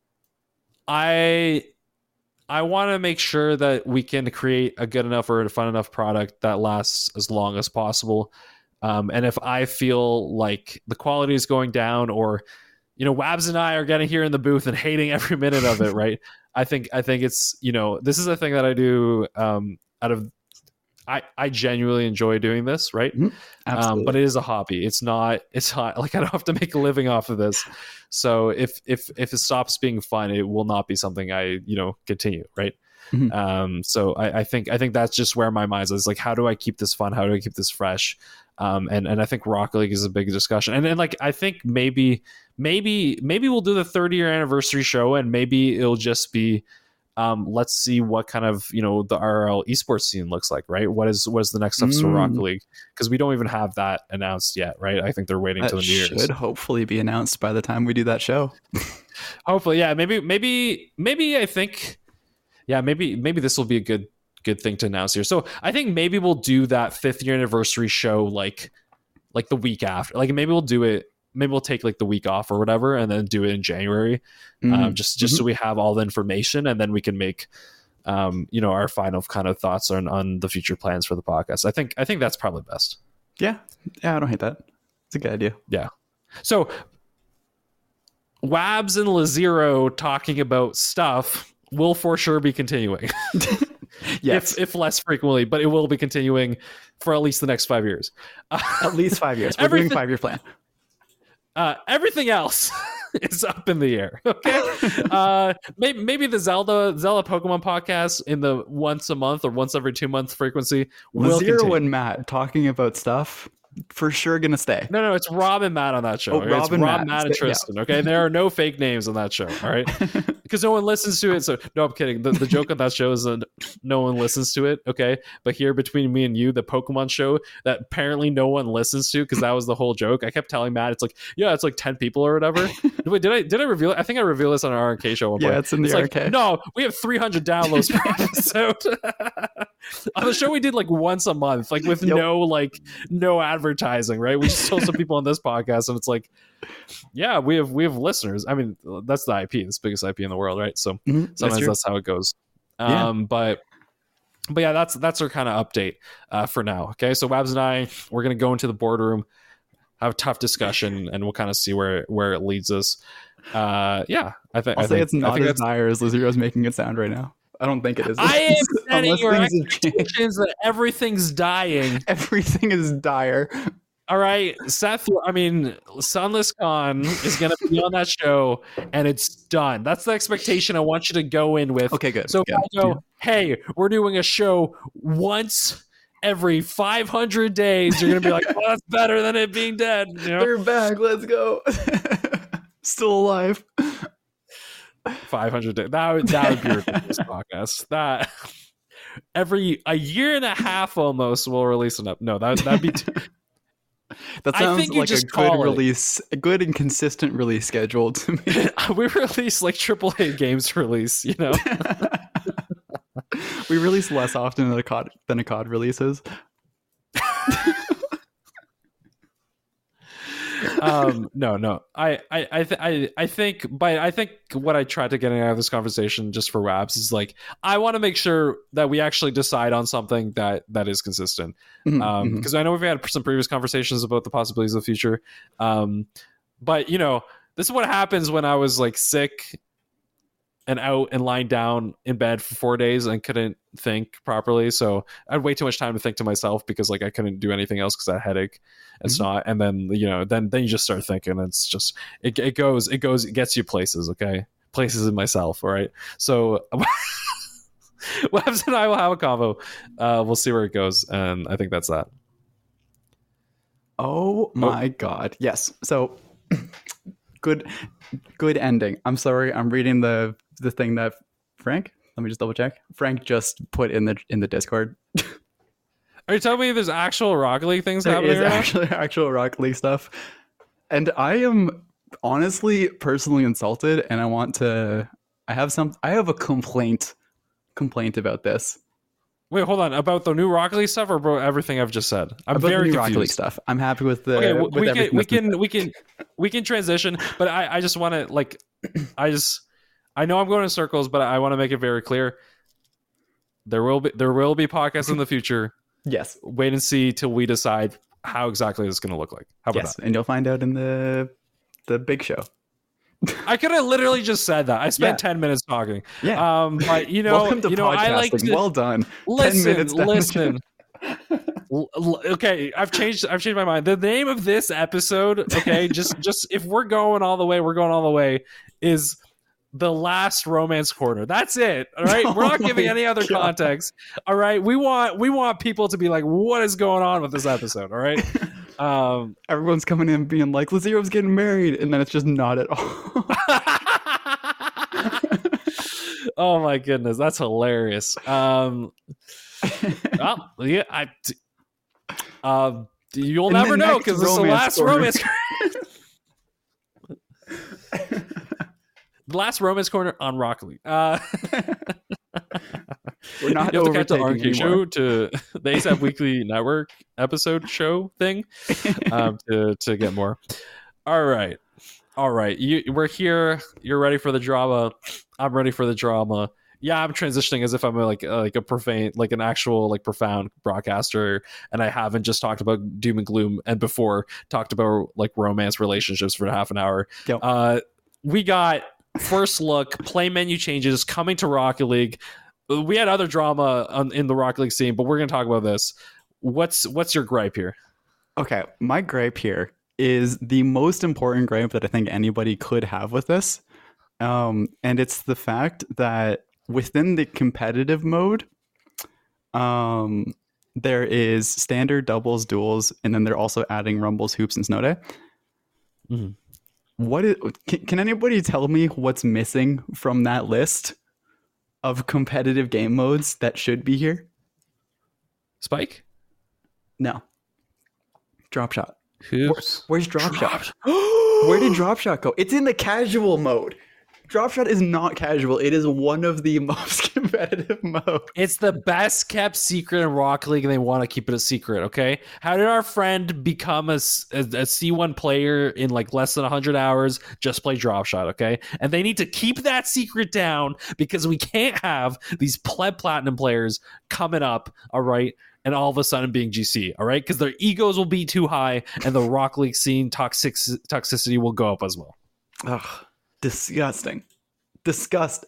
Speaker 2: I I want to make sure that we can create a good enough or a fun enough product that lasts as long as possible. Um, and if I feel like the quality is going down, or you know, Wabs and I are getting here in the booth and hating every minute of it, right? I think I think it's, you know, this is a thing that I do um, out of I, I genuinely enjoy doing this, right?
Speaker 3: Mm-hmm.
Speaker 2: Um, but it is a hobby. It's not it's not like I don't have to make a living off of this. So if if if it stops being fun, it will not be something I, you know, continue, right? Mm-hmm. Um, so I, I think I think that's just where my mind is. Like, how do I keep this fun? How do I keep this fresh? Um, and and I think Rocket League is a big discussion. And then like I think maybe maybe maybe we'll do the thirty year anniversary show, and maybe it'll just be um, let's see what kind of, you know, the R L esports scene looks like, right? What is what is the next steps mm. for Rocket League? Because we don't even have that announced yet, right? I think they're waiting until the New Year's.
Speaker 3: Should hopefully be announced by the time we do that show.
Speaker 2: Hopefully, yeah. Maybe maybe maybe I think. Yeah, maybe maybe this will be a good good thing to announce here. So I think maybe we'll do that fifth year anniversary show like like the week after. Like maybe we'll do it. Maybe we'll take like the week off or whatever, and then do it in January, mm-hmm. um, just just mm-hmm. so we have all the information, and then we can make um, you know, our final kind of thoughts on on the future plans for the podcast. I think I think that's probably best.
Speaker 3: Yeah, yeah, I don't hate that. It's a good idea.
Speaker 2: Yeah. So Wabs and Lazero talking about stuff will for sure be continuing.
Speaker 3: Yes,
Speaker 2: if, if less frequently, but it will be continuing for at least the next five years. Uh,
Speaker 3: at least five years. We're
Speaker 2: Everything-
Speaker 3: doing five year plan.
Speaker 2: Uh, everything else is up in the air. Okay, uh, maybe maybe the Zelda Zelda Pokemon podcast in the once a month or once every two month frequency will
Speaker 3: Zero
Speaker 2: continue.
Speaker 3: and Matt talking about stuff for sure gonna stay.
Speaker 2: No, no, it's Rob and Matt on that show.
Speaker 3: Oh,
Speaker 2: okay?
Speaker 3: Rob
Speaker 2: it's
Speaker 3: and
Speaker 2: Rob,
Speaker 3: Matt.
Speaker 2: Matt, and
Speaker 3: Yeah.
Speaker 2: Tristan. Okay, there are no fake names on that show. All right, because no one listens to it. So no, I'm kidding. The, the joke of that show is that no one listens to it. Okay, but here between me and you, the Pokemon show that apparently no one listens to, because that was the whole joke. I kept telling Matt, it's like, yeah, it's like ten people or whatever. Wait, did I did I reveal it? I think I revealed this on our R K show. At one
Speaker 3: Yeah,
Speaker 2: point.
Speaker 3: it's in the
Speaker 2: like,
Speaker 3: R K.
Speaker 2: No, we have three hundred downloads per episode. On the show we did like once a month, like with
Speaker 3: Yep.
Speaker 2: no like no advertising, right? We just told some people on this podcast, and it's like, yeah, we have we have listeners. I mean, that's the I P, it's the biggest I P in the world, right? So
Speaker 3: Mhm, that's
Speaker 2: sometimes
Speaker 3: true.
Speaker 2: that's how it goes.
Speaker 3: Yeah.
Speaker 2: Um, but but yeah, that's that's our kind of update uh, for now. Okay, so Wabs and I, we're gonna go into the boardroom, have a tough discussion, and we'll kind of see where where it leads us. Uh, yeah, I think
Speaker 3: I'll
Speaker 2: I
Speaker 3: say
Speaker 2: think,
Speaker 3: it's
Speaker 2: I
Speaker 3: not
Speaker 2: think
Speaker 3: as
Speaker 2: that's-
Speaker 3: dire as Lazero's making it sound right now. I don't think it is.
Speaker 2: I am setting
Speaker 3: Unless
Speaker 2: your
Speaker 3: things have changed.
Speaker 2: expectations that everything's dying.
Speaker 3: Everything is dire.
Speaker 2: All right, Seth. I mean, Sunless Con is going to be on that show, and it's done. That's the expectation I want you to go in with.
Speaker 3: Okay, good.
Speaker 2: So if
Speaker 3: good.
Speaker 2: I go, hey, we're doing a show once every five hundred days, you're going to be like, well, that's better than it being dead. You know?
Speaker 3: They're back. Let's go. Still alive.
Speaker 2: five hundred days. That would, that would be ridiculous podcast. That every a year and a half almost we'll release an up. No, that that'd be. Too,
Speaker 3: That
Speaker 2: I
Speaker 3: sounds
Speaker 2: think you
Speaker 3: like a
Speaker 2: just
Speaker 3: good
Speaker 2: call it.
Speaker 3: release, a good and consistent release schedule to me.
Speaker 2: we release like triple A games release. You know.
Speaker 3: We release less often than a C O D than a C O D releases.
Speaker 2: um no no i i I, th- I i think but I think what I tried to get out of this conversation just for Wabs is like, I want to make sure that we actually decide on something that that is consistent,
Speaker 3: Mhm,
Speaker 2: um
Speaker 3: mhm.
Speaker 2: because I know we've had some previous conversations about the possibilities of the future, um but you know, this is what happens when I was like sick and out and lying down in bed for four days and couldn't think properly. So I had way too much time to think to myself because like I couldn't do anything else because I had a headache and
Speaker 3: Mhm.
Speaker 2: snot. And then, you know, then, then you just start thinking. It's just, it, it goes, it goes, it gets you places. Okay. Places in myself. All right. So Wabs and I will have a convo. Uh, we'll see where it goes. And I think that's that.
Speaker 3: Oh my god. Yes. So good good ending. I'm sorry. I'm reading the the thing that Frank, let me just double check. Frank just put in the in the Discord.
Speaker 2: Are you telling me there's actual Rocket League things
Speaker 3: There
Speaker 2: happening
Speaker 3: is
Speaker 2: right now?
Speaker 3: actually actual Rocket League stuff. And I am honestly personally insulted, and I want to I have some I have a complaint complaint about this.
Speaker 2: Wait, hold on. About the new Rocket League stuff or about everything I've just said? I'm
Speaker 3: about
Speaker 2: very
Speaker 3: the new
Speaker 2: confused.
Speaker 3: Rocket League stuff. I'm happy with the
Speaker 2: Okay,
Speaker 3: with
Speaker 2: we can
Speaker 3: everything
Speaker 2: we
Speaker 3: that's been
Speaker 2: can we can we can transition, but I I just want to like I just I know I'm going in circles, but I want to make it very clear. There will be there will be podcasts in the future.
Speaker 3: Yes.
Speaker 2: Wait and see till we decide how exactly this is going to look like. How about
Speaker 3: Yes, and you'll find out in the the big show.
Speaker 2: that? I could have literally just said that. I spent
Speaker 3: Yeah.
Speaker 2: ten minutes talking.
Speaker 3: Yeah.
Speaker 2: Um, but you know,
Speaker 3: Welcome to
Speaker 2: you know, I like
Speaker 3: podcasting.
Speaker 2: to
Speaker 3: Well done.
Speaker 2: listen.
Speaker 3: minutes down the
Speaker 2: Listen. L- l- okay, I've changed. I've changed my mind. The name of this episode, okay, just just if we're going all the way, we're going all the way. Is the last romance corner? That's it. All right, we're not
Speaker 3: Oh
Speaker 2: giving
Speaker 3: my
Speaker 2: any other
Speaker 3: God.
Speaker 2: context. All right, we want we want people to be like, what is going on with this episode? All right. Um,
Speaker 3: Everyone's coming in being like, Lazero's getting married, and then it's just not at all.
Speaker 2: oh my goodness, that's hilarious. Um, well, yeah, I. Uh, you'll
Speaker 3: In
Speaker 2: never
Speaker 3: the
Speaker 2: know
Speaker 3: next
Speaker 2: because this is the
Speaker 3: romance
Speaker 2: last
Speaker 3: corner.
Speaker 2: romance. The last romance corner on Rocket League. Uh,
Speaker 3: We're not
Speaker 2: you have to catch the
Speaker 3: overtaking
Speaker 2: R K show
Speaker 3: anymore.
Speaker 2: to the ASAP Weekly Network episode show thing um, to to get more. All right, all right. You, we're here. You're ready for the drama. I'm ready for the drama. Yeah, I'm transitioning as if I'm a, like uh, like a profane, like an actual like profound broadcaster, and I haven't just talked about doom and gloom and before talked about like romance relationships for half an hour.
Speaker 3: Yep.
Speaker 2: Uh, we got first look, play menu changes coming to Rocket League. We had other drama on, in the Rocket League scene, but we're going to talk about this. What's what's your gripe here?
Speaker 3: Okay, my gripe here is the most important gripe that I think anybody could have with this. Um, and it's the fact that within the competitive mode, um, there is standard, doubles, duels, and then they're also adding rumbles, hoops, and snow day. Mm-hmm. What is, can, can anybody tell me what's missing from that list of competitive game modes that should be here?
Speaker 2: Spike?
Speaker 3: No. Drop shot.
Speaker 2: Hoops.
Speaker 3: Where, where's drop, drop shot? Where did drop shot go? It's in the casual mode. Drop shot is not casual. It is one of the most competitive modes.
Speaker 2: It's the best kept secret in Rocket League, and they want to keep it a secret, okay? How did our friend become a, a, a C one player in like less than one hundred hours? Just play drop shot, okay? And they need to keep that secret down because we can't have these pleb platinum players coming up, all right? And all of a sudden being G C, all right? Because their egos will be too high, and the Rocket League scene toxic, toxicity will go up as well.
Speaker 3: Ugh. Disgusting. Disgusting.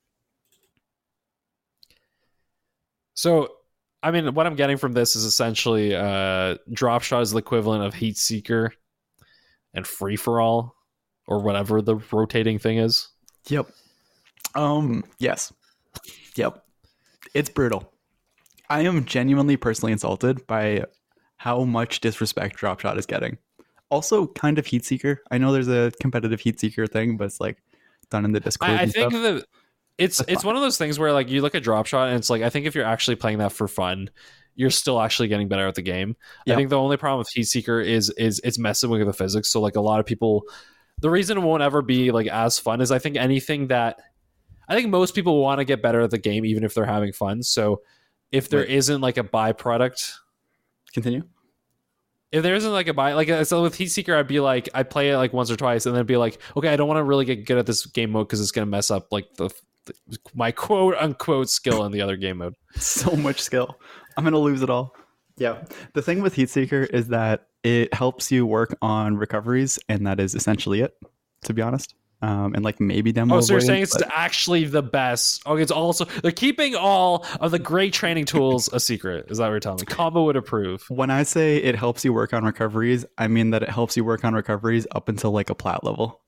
Speaker 2: So, I mean, what I'm getting from this is essentially uh, drop shot is the equivalent of heat seeker and free for all, or whatever the rotating thing is.
Speaker 3: Yep. Um. Yes. Yep. It's brutal. I am genuinely personally insulted by how much disrespect drop shot is getting. Also, kind of heat seeker. I know there's a competitive heat seeker thing, but it's like done in the Discord.
Speaker 2: I, I
Speaker 3: and
Speaker 2: think
Speaker 3: stuff.
Speaker 2: that it's That's it's fine. One of those things where like you look at drop shot and it's like I think if you're actually playing that for fun, you're still actually getting better at the game. Yep. I think the only problem with heat seeker is is it's messing with the physics. So like a lot of people, the reason it won't ever be like as fun is I think anything that I think most people want to get better at the game even if they're having fun. So if there Wait. isn't like a byproduct,
Speaker 3: continue.
Speaker 2: If there isn't like a buy, like so with Heat Seeker, I'd be like, I'd play it like once or twice, and then be like, okay, I don't want to really get good at this game mode because it's gonna mess up like the, the my quote unquote skill in the other game mode.
Speaker 3: So much skill, I'm gonna lose it all. Yeah, the thing with Heat Seeker is that it helps you work on recoveries, and that is essentially it. To be honest. Um, and like maybe demo.
Speaker 2: Oh, so you're saying
Speaker 3: but...
Speaker 2: it's actually the best? Okay, it's also they're keeping all of the great training tools a secret. Is that what you're telling me? Combo would approve.
Speaker 3: When I say it helps you work on recoveries, I mean that it helps you work on recoveries up until like a plat level.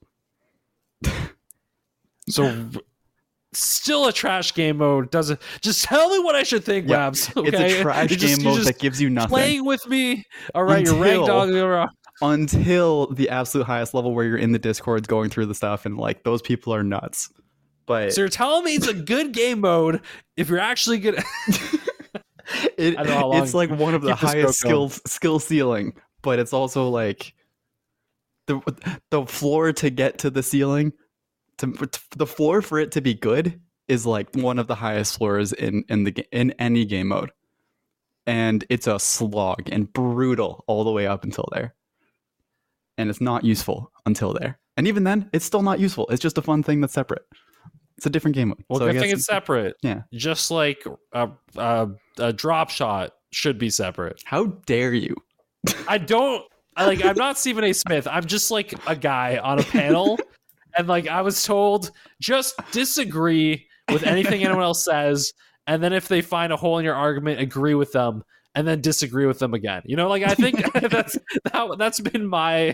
Speaker 2: So, still a trash game mode. Doesn't just tell me what I should think,
Speaker 3: yeah,
Speaker 2: Wabs. Okay?
Speaker 3: It's a trash
Speaker 2: you're
Speaker 3: game
Speaker 2: just,
Speaker 3: mode that gives you nothing.
Speaker 2: Playing with me. All right,
Speaker 3: until,
Speaker 2: you're ranked dog.
Speaker 3: Until the absolute highest level where you're in the Discords going through the stuff and like those people are nuts. But
Speaker 2: so you're telling me it's a good game mode if you're actually good.
Speaker 3: it, it's like one of the highest skill skill ceiling, but it's also like the the floor to get to the ceiling. To, the floor for it to be good is like one of the highest floors in in the in any game mode, and it's a slog and brutal all the way up until there. And it's not useful until there. And even then, it's still not useful. It's just a fun thing that's separate. It's a different game mode.
Speaker 2: Well,
Speaker 3: so
Speaker 2: good thing it's separate.
Speaker 3: Yeah.
Speaker 2: Just like a, a, a drop shot should be separate.
Speaker 3: How dare you?
Speaker 2: I don't... I, like, I'm not Stephen A. Smith. I'm just like a guy on a panel. And like I was told, just disagree with anything anyone else says. And then if they find a hole in your argument, agree with them. And then disagree with them again. You know, like I think that's that, that's been my.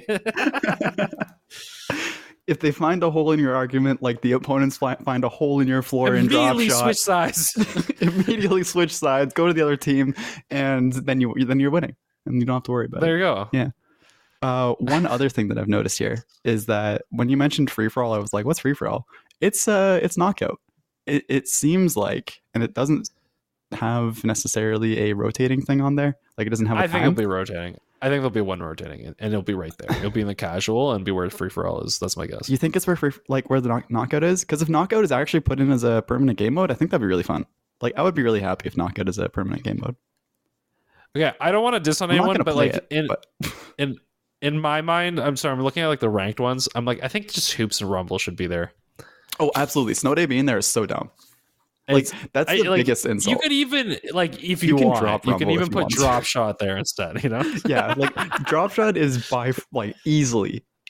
Speaker 3: If they find a hole in your argument, like the opponents find a hole in your floor and drop shot,
Speaker 2: immediately switch sides.
Speaker 3: Immediately switch sides. Go to the other team, and then you then you're winning, and you don't have to worry about
Speaker 2: there
Speaker 3: it.
Speaker 2: There you go.
Speaker 3: Yeah. Uh, one other thing that I've noticed here is that when you mentioned free for all, I was like, "What's free for all?" It's uh, it's knockout. It it seems like, and it doesn't have necessarily a rotating thing on there. Like it doesn't have a
Speaker 2: I think
Speaker 3: time.
Speaker 2: it'll be rotating. I think there'll be one rotating and it'll be right there. It'll be in the casual and be where free for all is. That's my guess.
Speaker 3: You think it's where free, like where the knock- knockout is? Because if knockout is actually put in as a permanent game mode, I think that'd be really fun. Like I would be really happy if knockout is a permanent game mode.
Speaker 2: Okay, I don't want to diss on
Speaker 3: I'm
Speaker 2: anyone, but like
Speaker 3: it,
Speaker 2: in
Speaker 3: but...
Speaker 2: in in my mind, I'm sorry, I'm looking at like the ranked ones. I'm like, I think just hoops and rumble should be there.
Speaker 3: Oh, absolutely. Snow Day being there is so dumb. Like it's, that's the I, like, biggest insult.
Speaker 2: You could even like if you, you can want, drop you can even put drop shot there instead. You know?
Speaker 3: Yeah, like drop shot is by like easily,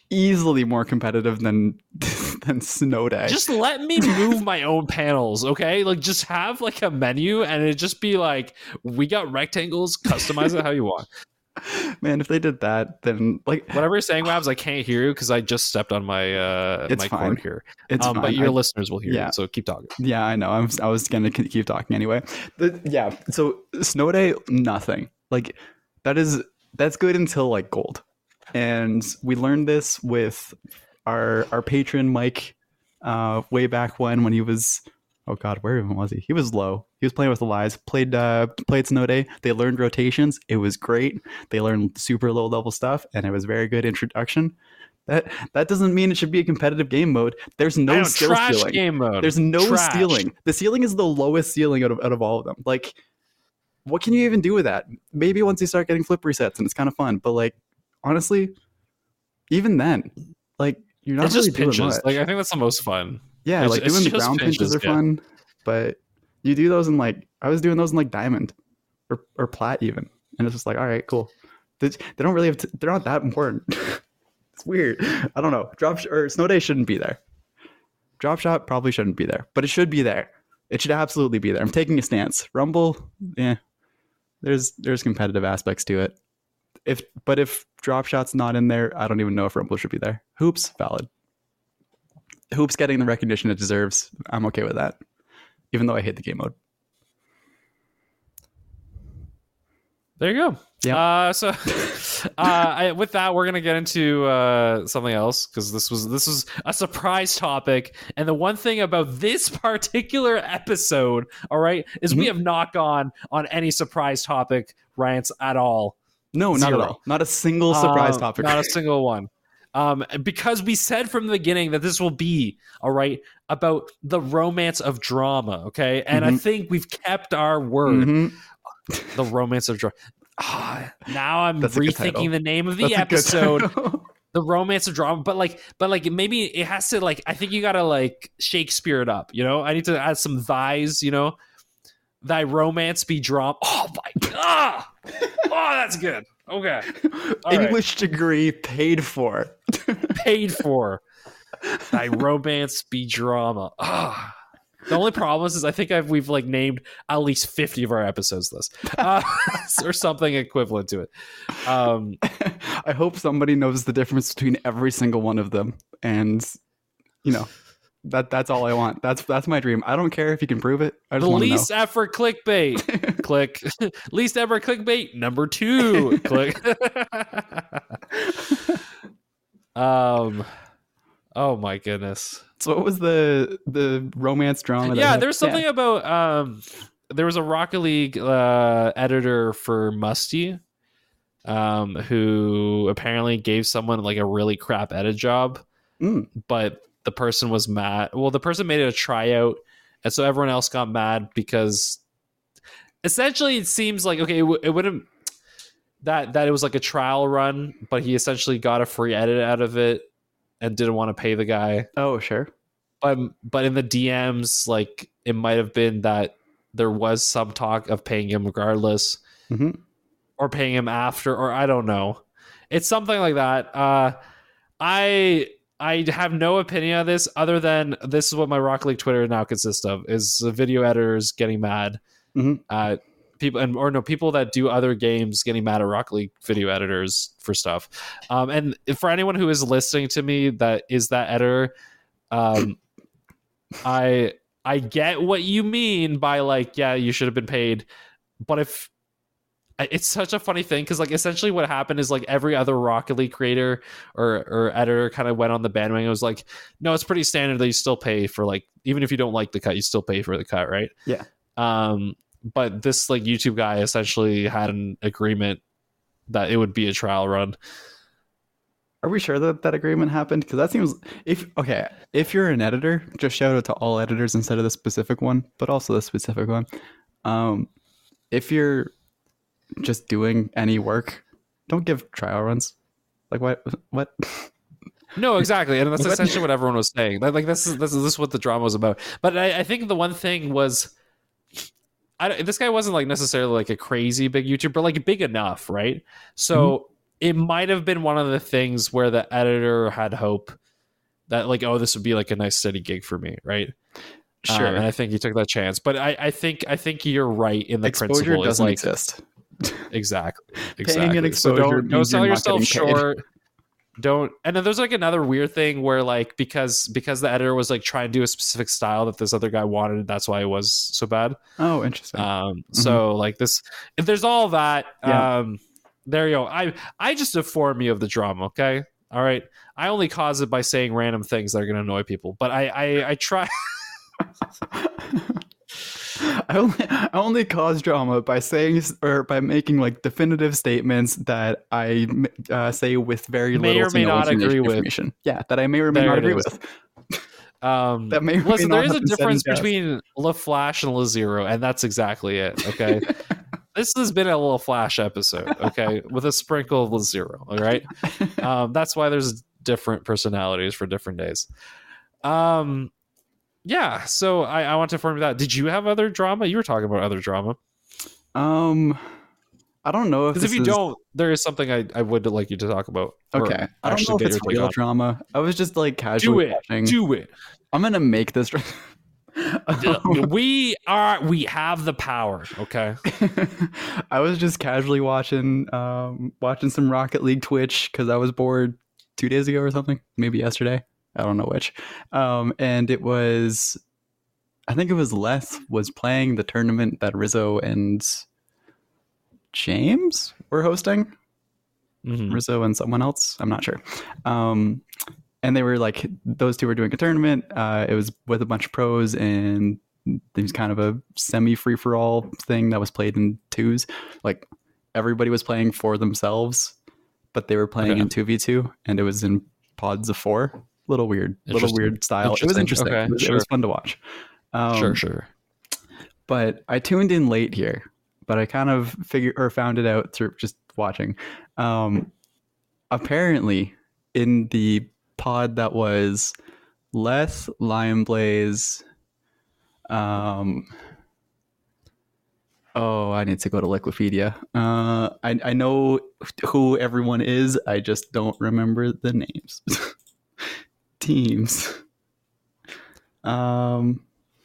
Speaker 3: easily more competitive than than Snow Day.
Speaker 2: Just let me move my own panels, okay? Like, just have like a menu, and it just be like, we got rectangles. Customize it how you want.
Speaker 3: Man, if they did that, then like
Speaker 2: whatever you're saying, Wabs, I can't hear you because I just stepped on my uh
Speaker 3: it's
Speaker 2: my
Speaker 3: fine.
Speaker 2: cord here.
Speaker 3: It's
Speaker 2: um,
Speaker 3: fine.
Speaker 2: But your
Speaker 3: I,
Speaker 2: listeners will hear
Speaker 3: yeah.
Speaker 2: you, so keep talking.
Speaker 3: Yeah, I know. I'm, I was gonna keep talking anyway. The, yeah. So Snow Day, nothing. Like that is that's good until like gold, and we learned this with our our patron Mike, uh, way back when when he was. Oh God, where even was he? He was low. He was playing with the lies. Played uh, played Snow Day. They learned rotations. It was great. They learned super low level stuff, and it was very good introduction. That that doesn't mean it should be a competitive game mode. There's no
Speaker 2: know,
Speaker 3: skill
Speaker 2: trash
Speaker 3: stealing.
Speaker 2: Game mode.
Speaker 3: There's no
Speaker 2: Trash.
Speaker 3: stealing. The ceiling is the lowest ceiling out of out of all of them. Like, what can you even do with that? Maybe once you start getting flip resets, and it's kind of fun. But like, honestly, even then, like you're not
Speaker 2: It's
Speaker 3: really
Speaker 2: just pinches.
Speaker 3: doing much.
Speaker 2: Like I think that's the most fun.
Speaker 3: Yeah,
Speaker 2: It's-
Speaker 3: like
Speaker 2: it's
Speaker 3: doing the
Speaker 2: just
Speaker 3: ground pinches,
Speaker 2: pinches,
Speaker 3: are
Speaker 2: yeah.
Speaker 3: fun, but you do those in like I was doing those in like diamond or, or plat even, and it's just like all right, cool. They, they don't really have to, they're not that important. It's weird. I don't know. Drop sh- or Snow Day shouldn't be there. Drop shot probably shouldn't be there, but it should be there. It should absolutely be there. I'm taking a stance. Rumble, yeah, there's there's competitive aspects to it. If but if drop shot's not in there, I don't even know if Rumble should be there. Hoops, valid. Hoops getting the recognition it deserves. I'm okay with that, even though I hate the game mode.
Speaker 2: There you go.
Speaker 3: Yeah.
Speaker 2: Uh, so, uh, I, with that, we're gonna get into uh, something else because this was this was a surprise topic, and the one thing about this particular episode, all right, is
Speaker 3: Mm-hmm.
Speaker 2: we have not gone on any surprise topic rants at all.
Speaker 3: No, not
Speaker 2: Zero.
Speaker 3: at all. Not a single surprise
Speaker 2: Um,
Speaker 3: topic.
Speaker 2: Not a single one. Um, because we said from the beginning that this will be, all right, about the romance of drama, okay? And I
Speaker 3: Mhm.
Speaker 2: think we've kept our word.
Speaker 3: Mhm.
Speaker 2: The romance of drama. Now I'm
Speaker 3: That's a good title.
Speaker 2: rethinking the name of the
Speaker 3: That's a good
Speaker 2: episode.
Speaker 3: title.
Speaker 2: The romance of drama, but like, but like, maybe it has to like. I think you gotta like Shakespeare it up. You know, I need to add some thys. You know, thy romance be drama. Oh my god! Oh, that's good. Okay, All right.
Speaker 3: English degree paid for.
Speaker 2: Paid for. Thy romance be drama. Ah. The only problem is, is I think I've we've like named at least fifty of our episodes this, uh, or something equivalent to it. Um,
Speaker 3: I hope somebody knows the difference between every single one of them, and you know that that's all I want. That's that's my dream. I don't care if you can prove it. I just
Speaker 2: the
Speaker 3: want to know.
Speaker 2: least effort clickbait. Click. Least ever clickbait. Number two. Click. um. Oh my goodness.
Speaker 3: So what was the the romance drama? that
Speaker 2: Yeah,
Speaker 3: had-
Speaker 2: there's something about um. There was a Rocket League uh, editor for Musty, um, who apparently gave someone like a really crap edit job,
Speaker 3: Mm.
Speaker 2: but the person was mad. Well, the person made it a tryout, and so everyone else got mad because essentially it seems like okay, it, w- it wouldn't that that it was like a trial run, but he essentially got a free edit out of it and didn't want to pay the guy.
Speaker 3: Oh sure.
Speaker 2: But but in the D Ms, like it might have been that there was some talk of paying him regardless,
Speaker 3: hmm
Speaker 2: or paying him after, or I don't know. It's something like that. Uh, I I have no opinion on this other than this is what my Rocket League Twitter now consists of: is the video editors getting mad,
Speaker 3: Mhm.
Speaker 2: uh, people and or no people that do other games getting mad at Rocket League video editors for stuff. Um, and for anyone who is listening to me that is that editor, um, I I get what you mean by like, yeah, you should have been paid, but if it's such a funny thing because like essentially what happened is like every other Rocket League creator or or editor kind of went on the bandwagon. It was like, no, it's pretty standard that you still pay for like even if you don't like the cut, you still pay for the cut, right?
Speaker 3: Yeah.
Speaker 2: Um, but this like YouTube guy essentially had an agreement that it would be a trial run.
Speaker 3: Are we sure that that agreement happened? Because that seems if okay. If you're an editor, just shout out to all editors instead of the specific one, but also the specific one. Um, if you're just doing any work, don't give trial runs. Like what? What?
Speaker 2: No, exactly, and that's
Speaker 3: What?
Speaker 2: essentially what everyone was saying. Like, like this is this is this is what the drama was about. But I, I think the one thing was, I, don't- this guy wasn't like necessarily like a crazy big YouTuber, like big enough, right? So
Speaker 3: Mm-hmm.
Speaker 2: it might have been one of the things where the editor had hope that like, oh, this would be like a nice steady gig for me, right?
Speaker 3: Sure.
Speaker 2: Um, and I think he took that chance. But I, I think I think you're right in the
Speaker 3: Exposure
Speaker 2: principle.
Speaker 3: doesn't
Speaker 2: like,
Speaker 3: exist.
Speaker 2: Exactly.
Speaker 3: Paying an
Speaker 2: Exactly. So
Speaker 3: exposure
Speaker 2: don't, don't
Speaker 3: means
Speaker 2: sell
Speaker 3: you're not
Speaker 2: yourself
Speaker 3: getting paid.
Speaker 2: short. Don't. And then there's like another weird thing where like because because the editor was like trying to do a specific style that this other guy wanted, that's why it was so bad.
Speaker 3: Oh, interesting.
Speaker 2: Um.
Speaker 3: Mm-hmm.
Speaker 2: So like this, if there's all that,
Speaker 3: Yeah.
Speaker 2: um, there you go. I I just inform you of the drama. Okay. All right. I only cause it by saying random things that are going to annoy people, but I I, I try.
Speaker 3: I only I only cause drama by saying or by making like definitive statements that I uh, say with very
Speaker 2: May
Speaker 3: little
Speaker 2: or
Speaker 3: to
Speaker 2: may
Speaker 3: no
Speaker 2: not agree with.
Speaker 3: information. Yeah, that I may or may
Speaker 2: There
Speaker 3: not
Speaker 2: it
Speaker 3: agree
Speaker 2: is.
Speaker 3: with.
Speaker 2: Um,
Speaker 3: That may or may
Speaker 2: listen,
Speaker 3: not
Speaker 2: there is
Speaker 3: have
Speaker 2: a
Speaker 3: been said
Speaker 2: difference
Speaker 3: in jest.
Speaker 2: between LaFlash and LaZero, and that's exactly it. Okay, this has been a little Flash episode. Okay, with a sprinkle of LaZero. All right, um, that's why there's different personalities for different days. Um, yeah. So I, I want to inform you that. Did you have other drama? You were talking about other drama.
Speaker 3: Um, I don't know if
Speaker 2: Because if
Speaker 3: this
Speaker 2: you
Speaker 3: is,
Speaker 2: don't, there is something I, I would like you to talk about. or
Speaker 3: okay, I don't
Speaker 2: actually
Speaker 3: know if
Speaker 2: get
Speaker 3: it's
Speaker 2: your take
Speaker 3: real
Speaker 2: on.
Speaker 3: drama. I was just like
Speaker 2: Do
Speaker 3: casually
Speaker 2: it.
Speaker 3: watching.
Speaker 2: Do it.
Speaker 3: I'm gonna make this. dra-
Speaker 2: we are. We have the power. Okay.
Speaker 3: I was just casually watching, um, watching some Rocket League Twitch because I was bored two days ago or something, maybe yesterday. I don't know which. Um, and it was, I think it was Les was playing the tournament that Rizzo and James were hosting.
Speaker 2: Mhm.
Speaker 3: Rizzo and someone else, I'm not sure. Um, and they were like, those two were doing a tournament. Uh, it was with a bunch of pros, and it was kind of a semi free for all thing that was played in twos. Like everybody was playing for themselves, but they were playing
Speaker 2: Okay.
Speaker 3: in two v two, and it was in pods of four. Little weird, little
Speaker 2: Interesting.
Speaker 3: weird style. It was
Speaker 2: Interesting.
Speaker 3: interesting.
Speaker 2: Okay,
Speaker 3: It, was, it
Speaker 2: sure.
Speaker 3: was fun to watch. Um,
Speaker 2: sure. Sure.
Speaker 3: but I tuned in late here, but I kind of figured or found it out through just watching. Um, apparently, in the pod that was Leth, Lion Blaze, um, oh, I need to go to Liquipedia. Uh, I I know who everyone is. I just don't remember the names. Teams. Um.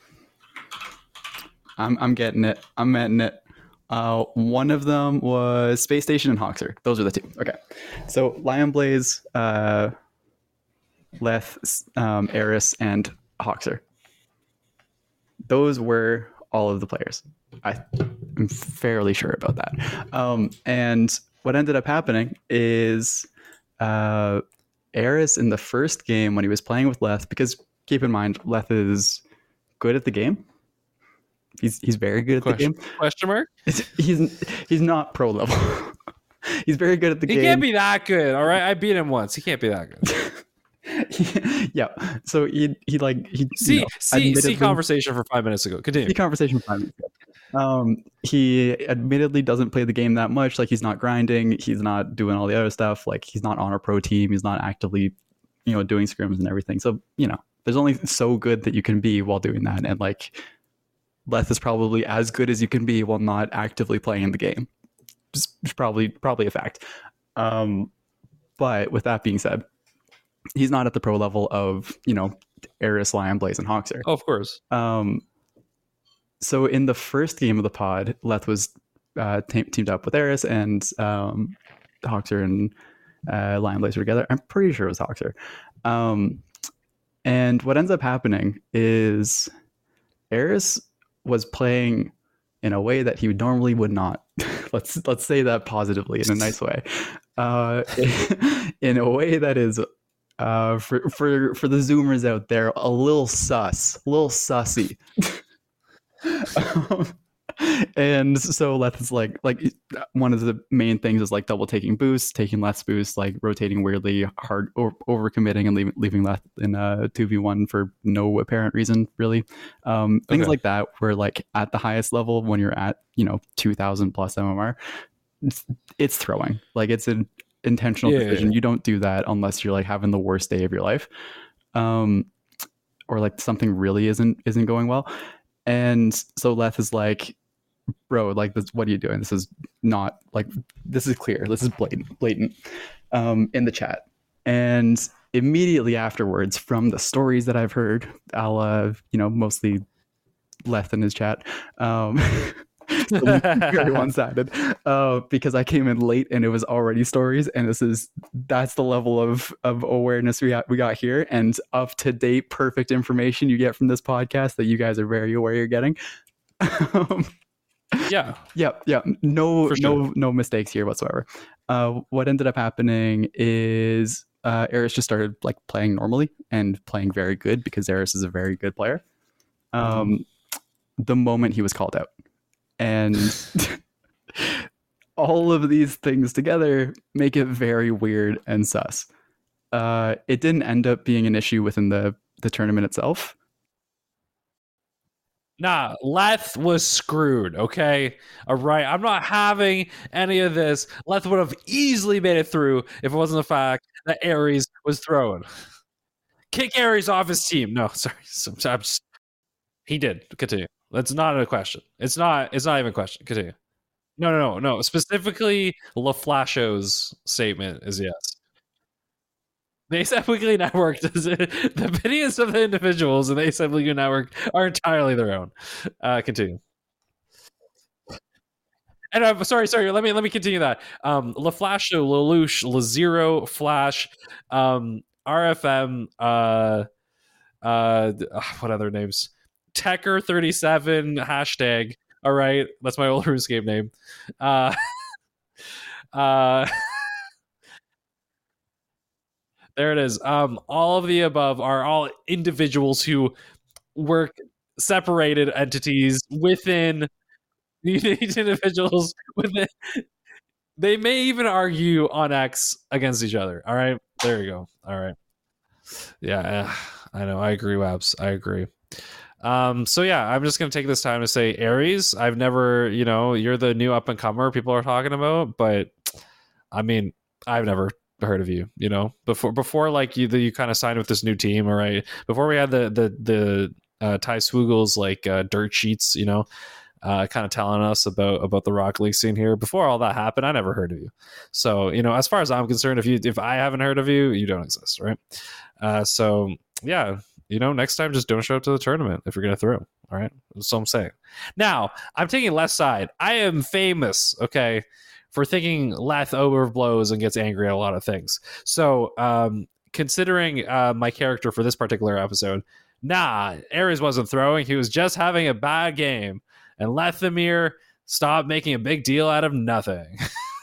Speaker 3: I'm I'm getting it. I'm getting it. Uh, one of them was Space Station and Hoxer. Those are the two. Okay. So Lion Blaze, uh, Leth, um, Eris, and Hoxer. Those were all of the players. I, I'm fairly sure about that. Um, and what ended up happening is uh, Eris in the first game when he was playing with Leth, because keep in mind, Leth is good at the game. He's he's very good at
Speaker 2: Question,
Speaker 3: the game.
Speaker 2: question mark?
Speaker 3: He's he's not pro level. He's very good at the
Speaker 2: He
Speaker 3: game.
Speaker 2: can't be that good. All right, I beat him once. He can't be that good.
Speaker 3: Yeah. So he he like he
Speaker 2: See,
Speaker 3: you know,
Speaker 2: see, see.
Speaker 3: admittedly-
Speaker 2: Conversation for five minutes ago. Continue.
Speaker 3: the conversation five minutes ago. Um, he admittedly doesn't play the game that much. Like he's not grinding. He's not doing all the other stuff. Like he's not on a pro team. He's not actively, you know, doing scrims and everything. So you know, there's only so good that you can be while doing that. And like, Leth is probably as good as you can be while not actively playing the game. It's probably probably a fact. Um, but with that being said, he's not at the pro level of, you know, Eris, Lion Blaze, and Hoxer.
Speaker 2: Oh, of course.
Speaker 3: Um, so in the first game of the pod, Leth was uh, te- teamed up with Eris, and um, Hoxer and uh, Lion Blaze were together. I'm pretty sure it was Hoxer. Um, and what ends up happening is Eris was playing in a way that he normally would not. let's let's say that positively in a nice way. Uh, in a way that is uh, for for for the Zoomers out there, a little sus, a little sussy. um, and so Leth is like like one of the main things is like double taking boosts, taking less boosts, like rotating weirdly hard, or over committing and leaving leaving Leth in a two v one for no apparent reason, really. Um, things
Speaker 2: Okay.
Speaker 3: like that, where like at the highest level, when you're at, you know, two thousand plus M M R, it's, it's throwing. Like it's an intentional
Speaker 2: Yeah.
Speaker 3: decision. You don't do that unless you're like having the worst day of your life, um, or like something really isn't isn't going well. And so Leth is like bro, like, this, what are you doing? This is not like, this is clear. This is blatant, blatant um, in the chat. And immediately afterwards, from the stories that I've heard, I'll, uh, you know, mostly Leth in his chat, um, very one-sided, uh, because I came in late and it was already stories, and this is that's the level of of awareness we got we got here, and up to date, perfect information you get from this podcast that you guys are very aware you're getting. um,
Speaker 2: yeah,
Speaker 3: yeah, yeah, no,
Speaker 2: For sure.
Speaker 3: no, no mistakes here whatsoever. Uh, what ended up happening is uh, Eris just started like playing normally and playing very good because Eris is a very good player. Um, mm-hmm. The moment he was called out. And all of these things together make it very weird and sus. Uh, it didn't end up being an issue within the, the tournament itself.
Speaker 2: Nah, Leth was screwed, okay? All right, I'm not having any of this. Leth would have easily made it through if it wasn't the fact that Ares was thrown. Kick Ares off his team. No, sorry. Sometimes he did. Continue. That's not a question. It's not. It's not even a question. Continue. No, no, no, no. Specifically, LaFlasho's statement is yes. The ASAP Weekly Network does it. The opinions of the individuals in the ASAP Weekly Network are entirely their own. Uh, continue. And I'm uh, sorry, sorry. Let me let me continue that. Um, LaFlasho, Lelouch, LaZero, Flash, um, R F M. Uh, uh, what other names? Tecker thirty-seven hashtag. All right, that's my old RuneScape name. Uh, uh, there it is. Um, all of the above are all individuals who work separated entities within these individuals. Within, they may even argue on X against each other. All right, there you go. All right, yeah, I know. I agree, Wabs. I agree. Um, so yeah, I'm just going to take this time to say Ares, I've never, you know, you're the new up and comer people are talking about, but I mean, I've never heard of you, you know, before, before like you, the, you kind of signed with this new team. All right. Before we had the, the, the, uh, Ty Swoogle's like, uh, dirt sheets, you know, uh, kind of telling us about, about the Rocket League scene here. Before all that happened, I never heard of you. So, you know, as far as I'm concerned, if you, if I haven't heard of you, you don't exist. Right. Uh, so yeah. You know, next time, just don't show up to the tournament if you're going to throw. All right. That's all I'm saying. Now, I'm taking Leth's side. I am famous, okay, for thinking Leth overblows and gets angry at a lot of things. So, um, considering uh, my character for this particular episode, nah, Ares wasn't throwing. He was just having a bad game. And Lethemir stopped making a big deal out of nothing.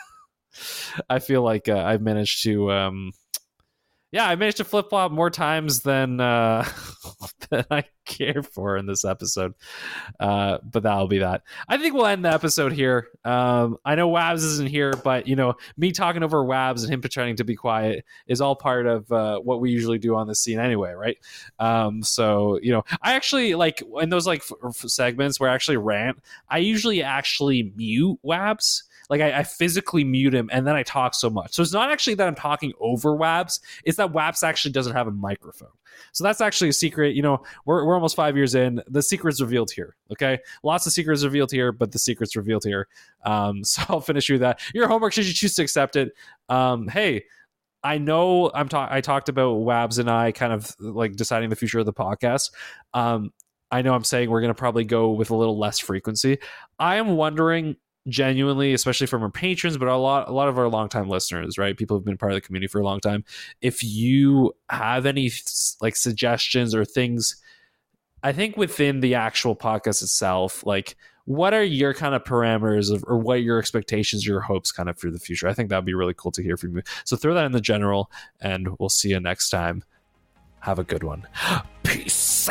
Speaker 2: I feel like uh, I've managed to... Um, Yeah, I managed to flip-flop more times than uh, than I care for in this episode. Uh, but that'll be that. I think we'll end the episode here. Um, I know Wabs isn't here, but, you know, me talking over Wabs and him pretending to be quiet is all part of uh, what we usually do on this scene anyway, right? Um, so, you know, I actually, like, in those, like, f- segments where I actually rant, I usually actually mute Wabs. Like, I, I physically mute him, and then I talk so much. So it's not actually that I'm talking over Wabs. It's that Wabs actually doesn't have a microphone. So that's actually a secret. You know, we're we're almost five years in. The secret's revealed here, okay? Lots of secrets revealed here, but the secret's revealed here. Um, so I'll finish with that. Your homework, should you choose to accept it. Um, hey, I know I'm ta- I talked about Wabs and I kind of, like, deciding the future of the podcast. Um, I know I'm saying we're going to probably go with a little less frequency. I am wondering... genuinely, especially from our patrons, but a lot a lot of our longtime listeners, right? People who've been part of the community for a long time. If you have any like suggestions or things, I think within the actual podcast itself, like what are your kind of parameters of, or what are your expectations, your hopes kind of for the future? I think that'd be really cool to hear from you. So throw that in the general, and we'll see you next time. Have a good one. Peace.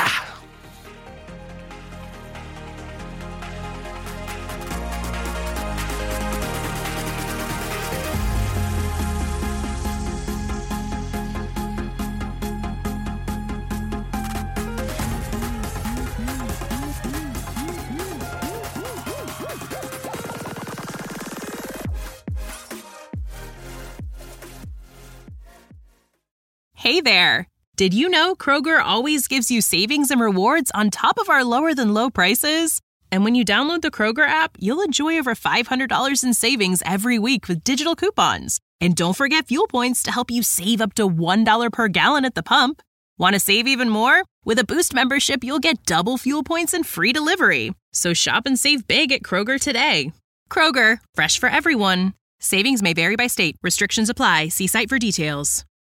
Speaker 5: Hey there! Did you know Kroger always gives you savings and rewards on top of our lower-than-low prices? And when you download the Kroger app, you'll enjoy over five hundred dollars in savings every week with digital coupons. And don't forget fuel points to help you save up to one dollar per gallon at the pump. Want to save even more? With a Boost membership, you'll get double fuel points and free delivery. So shop and save big at Kroger today. Kroger, fresh for everyone. Savings may vary by state. Restrictions apply. See site for details.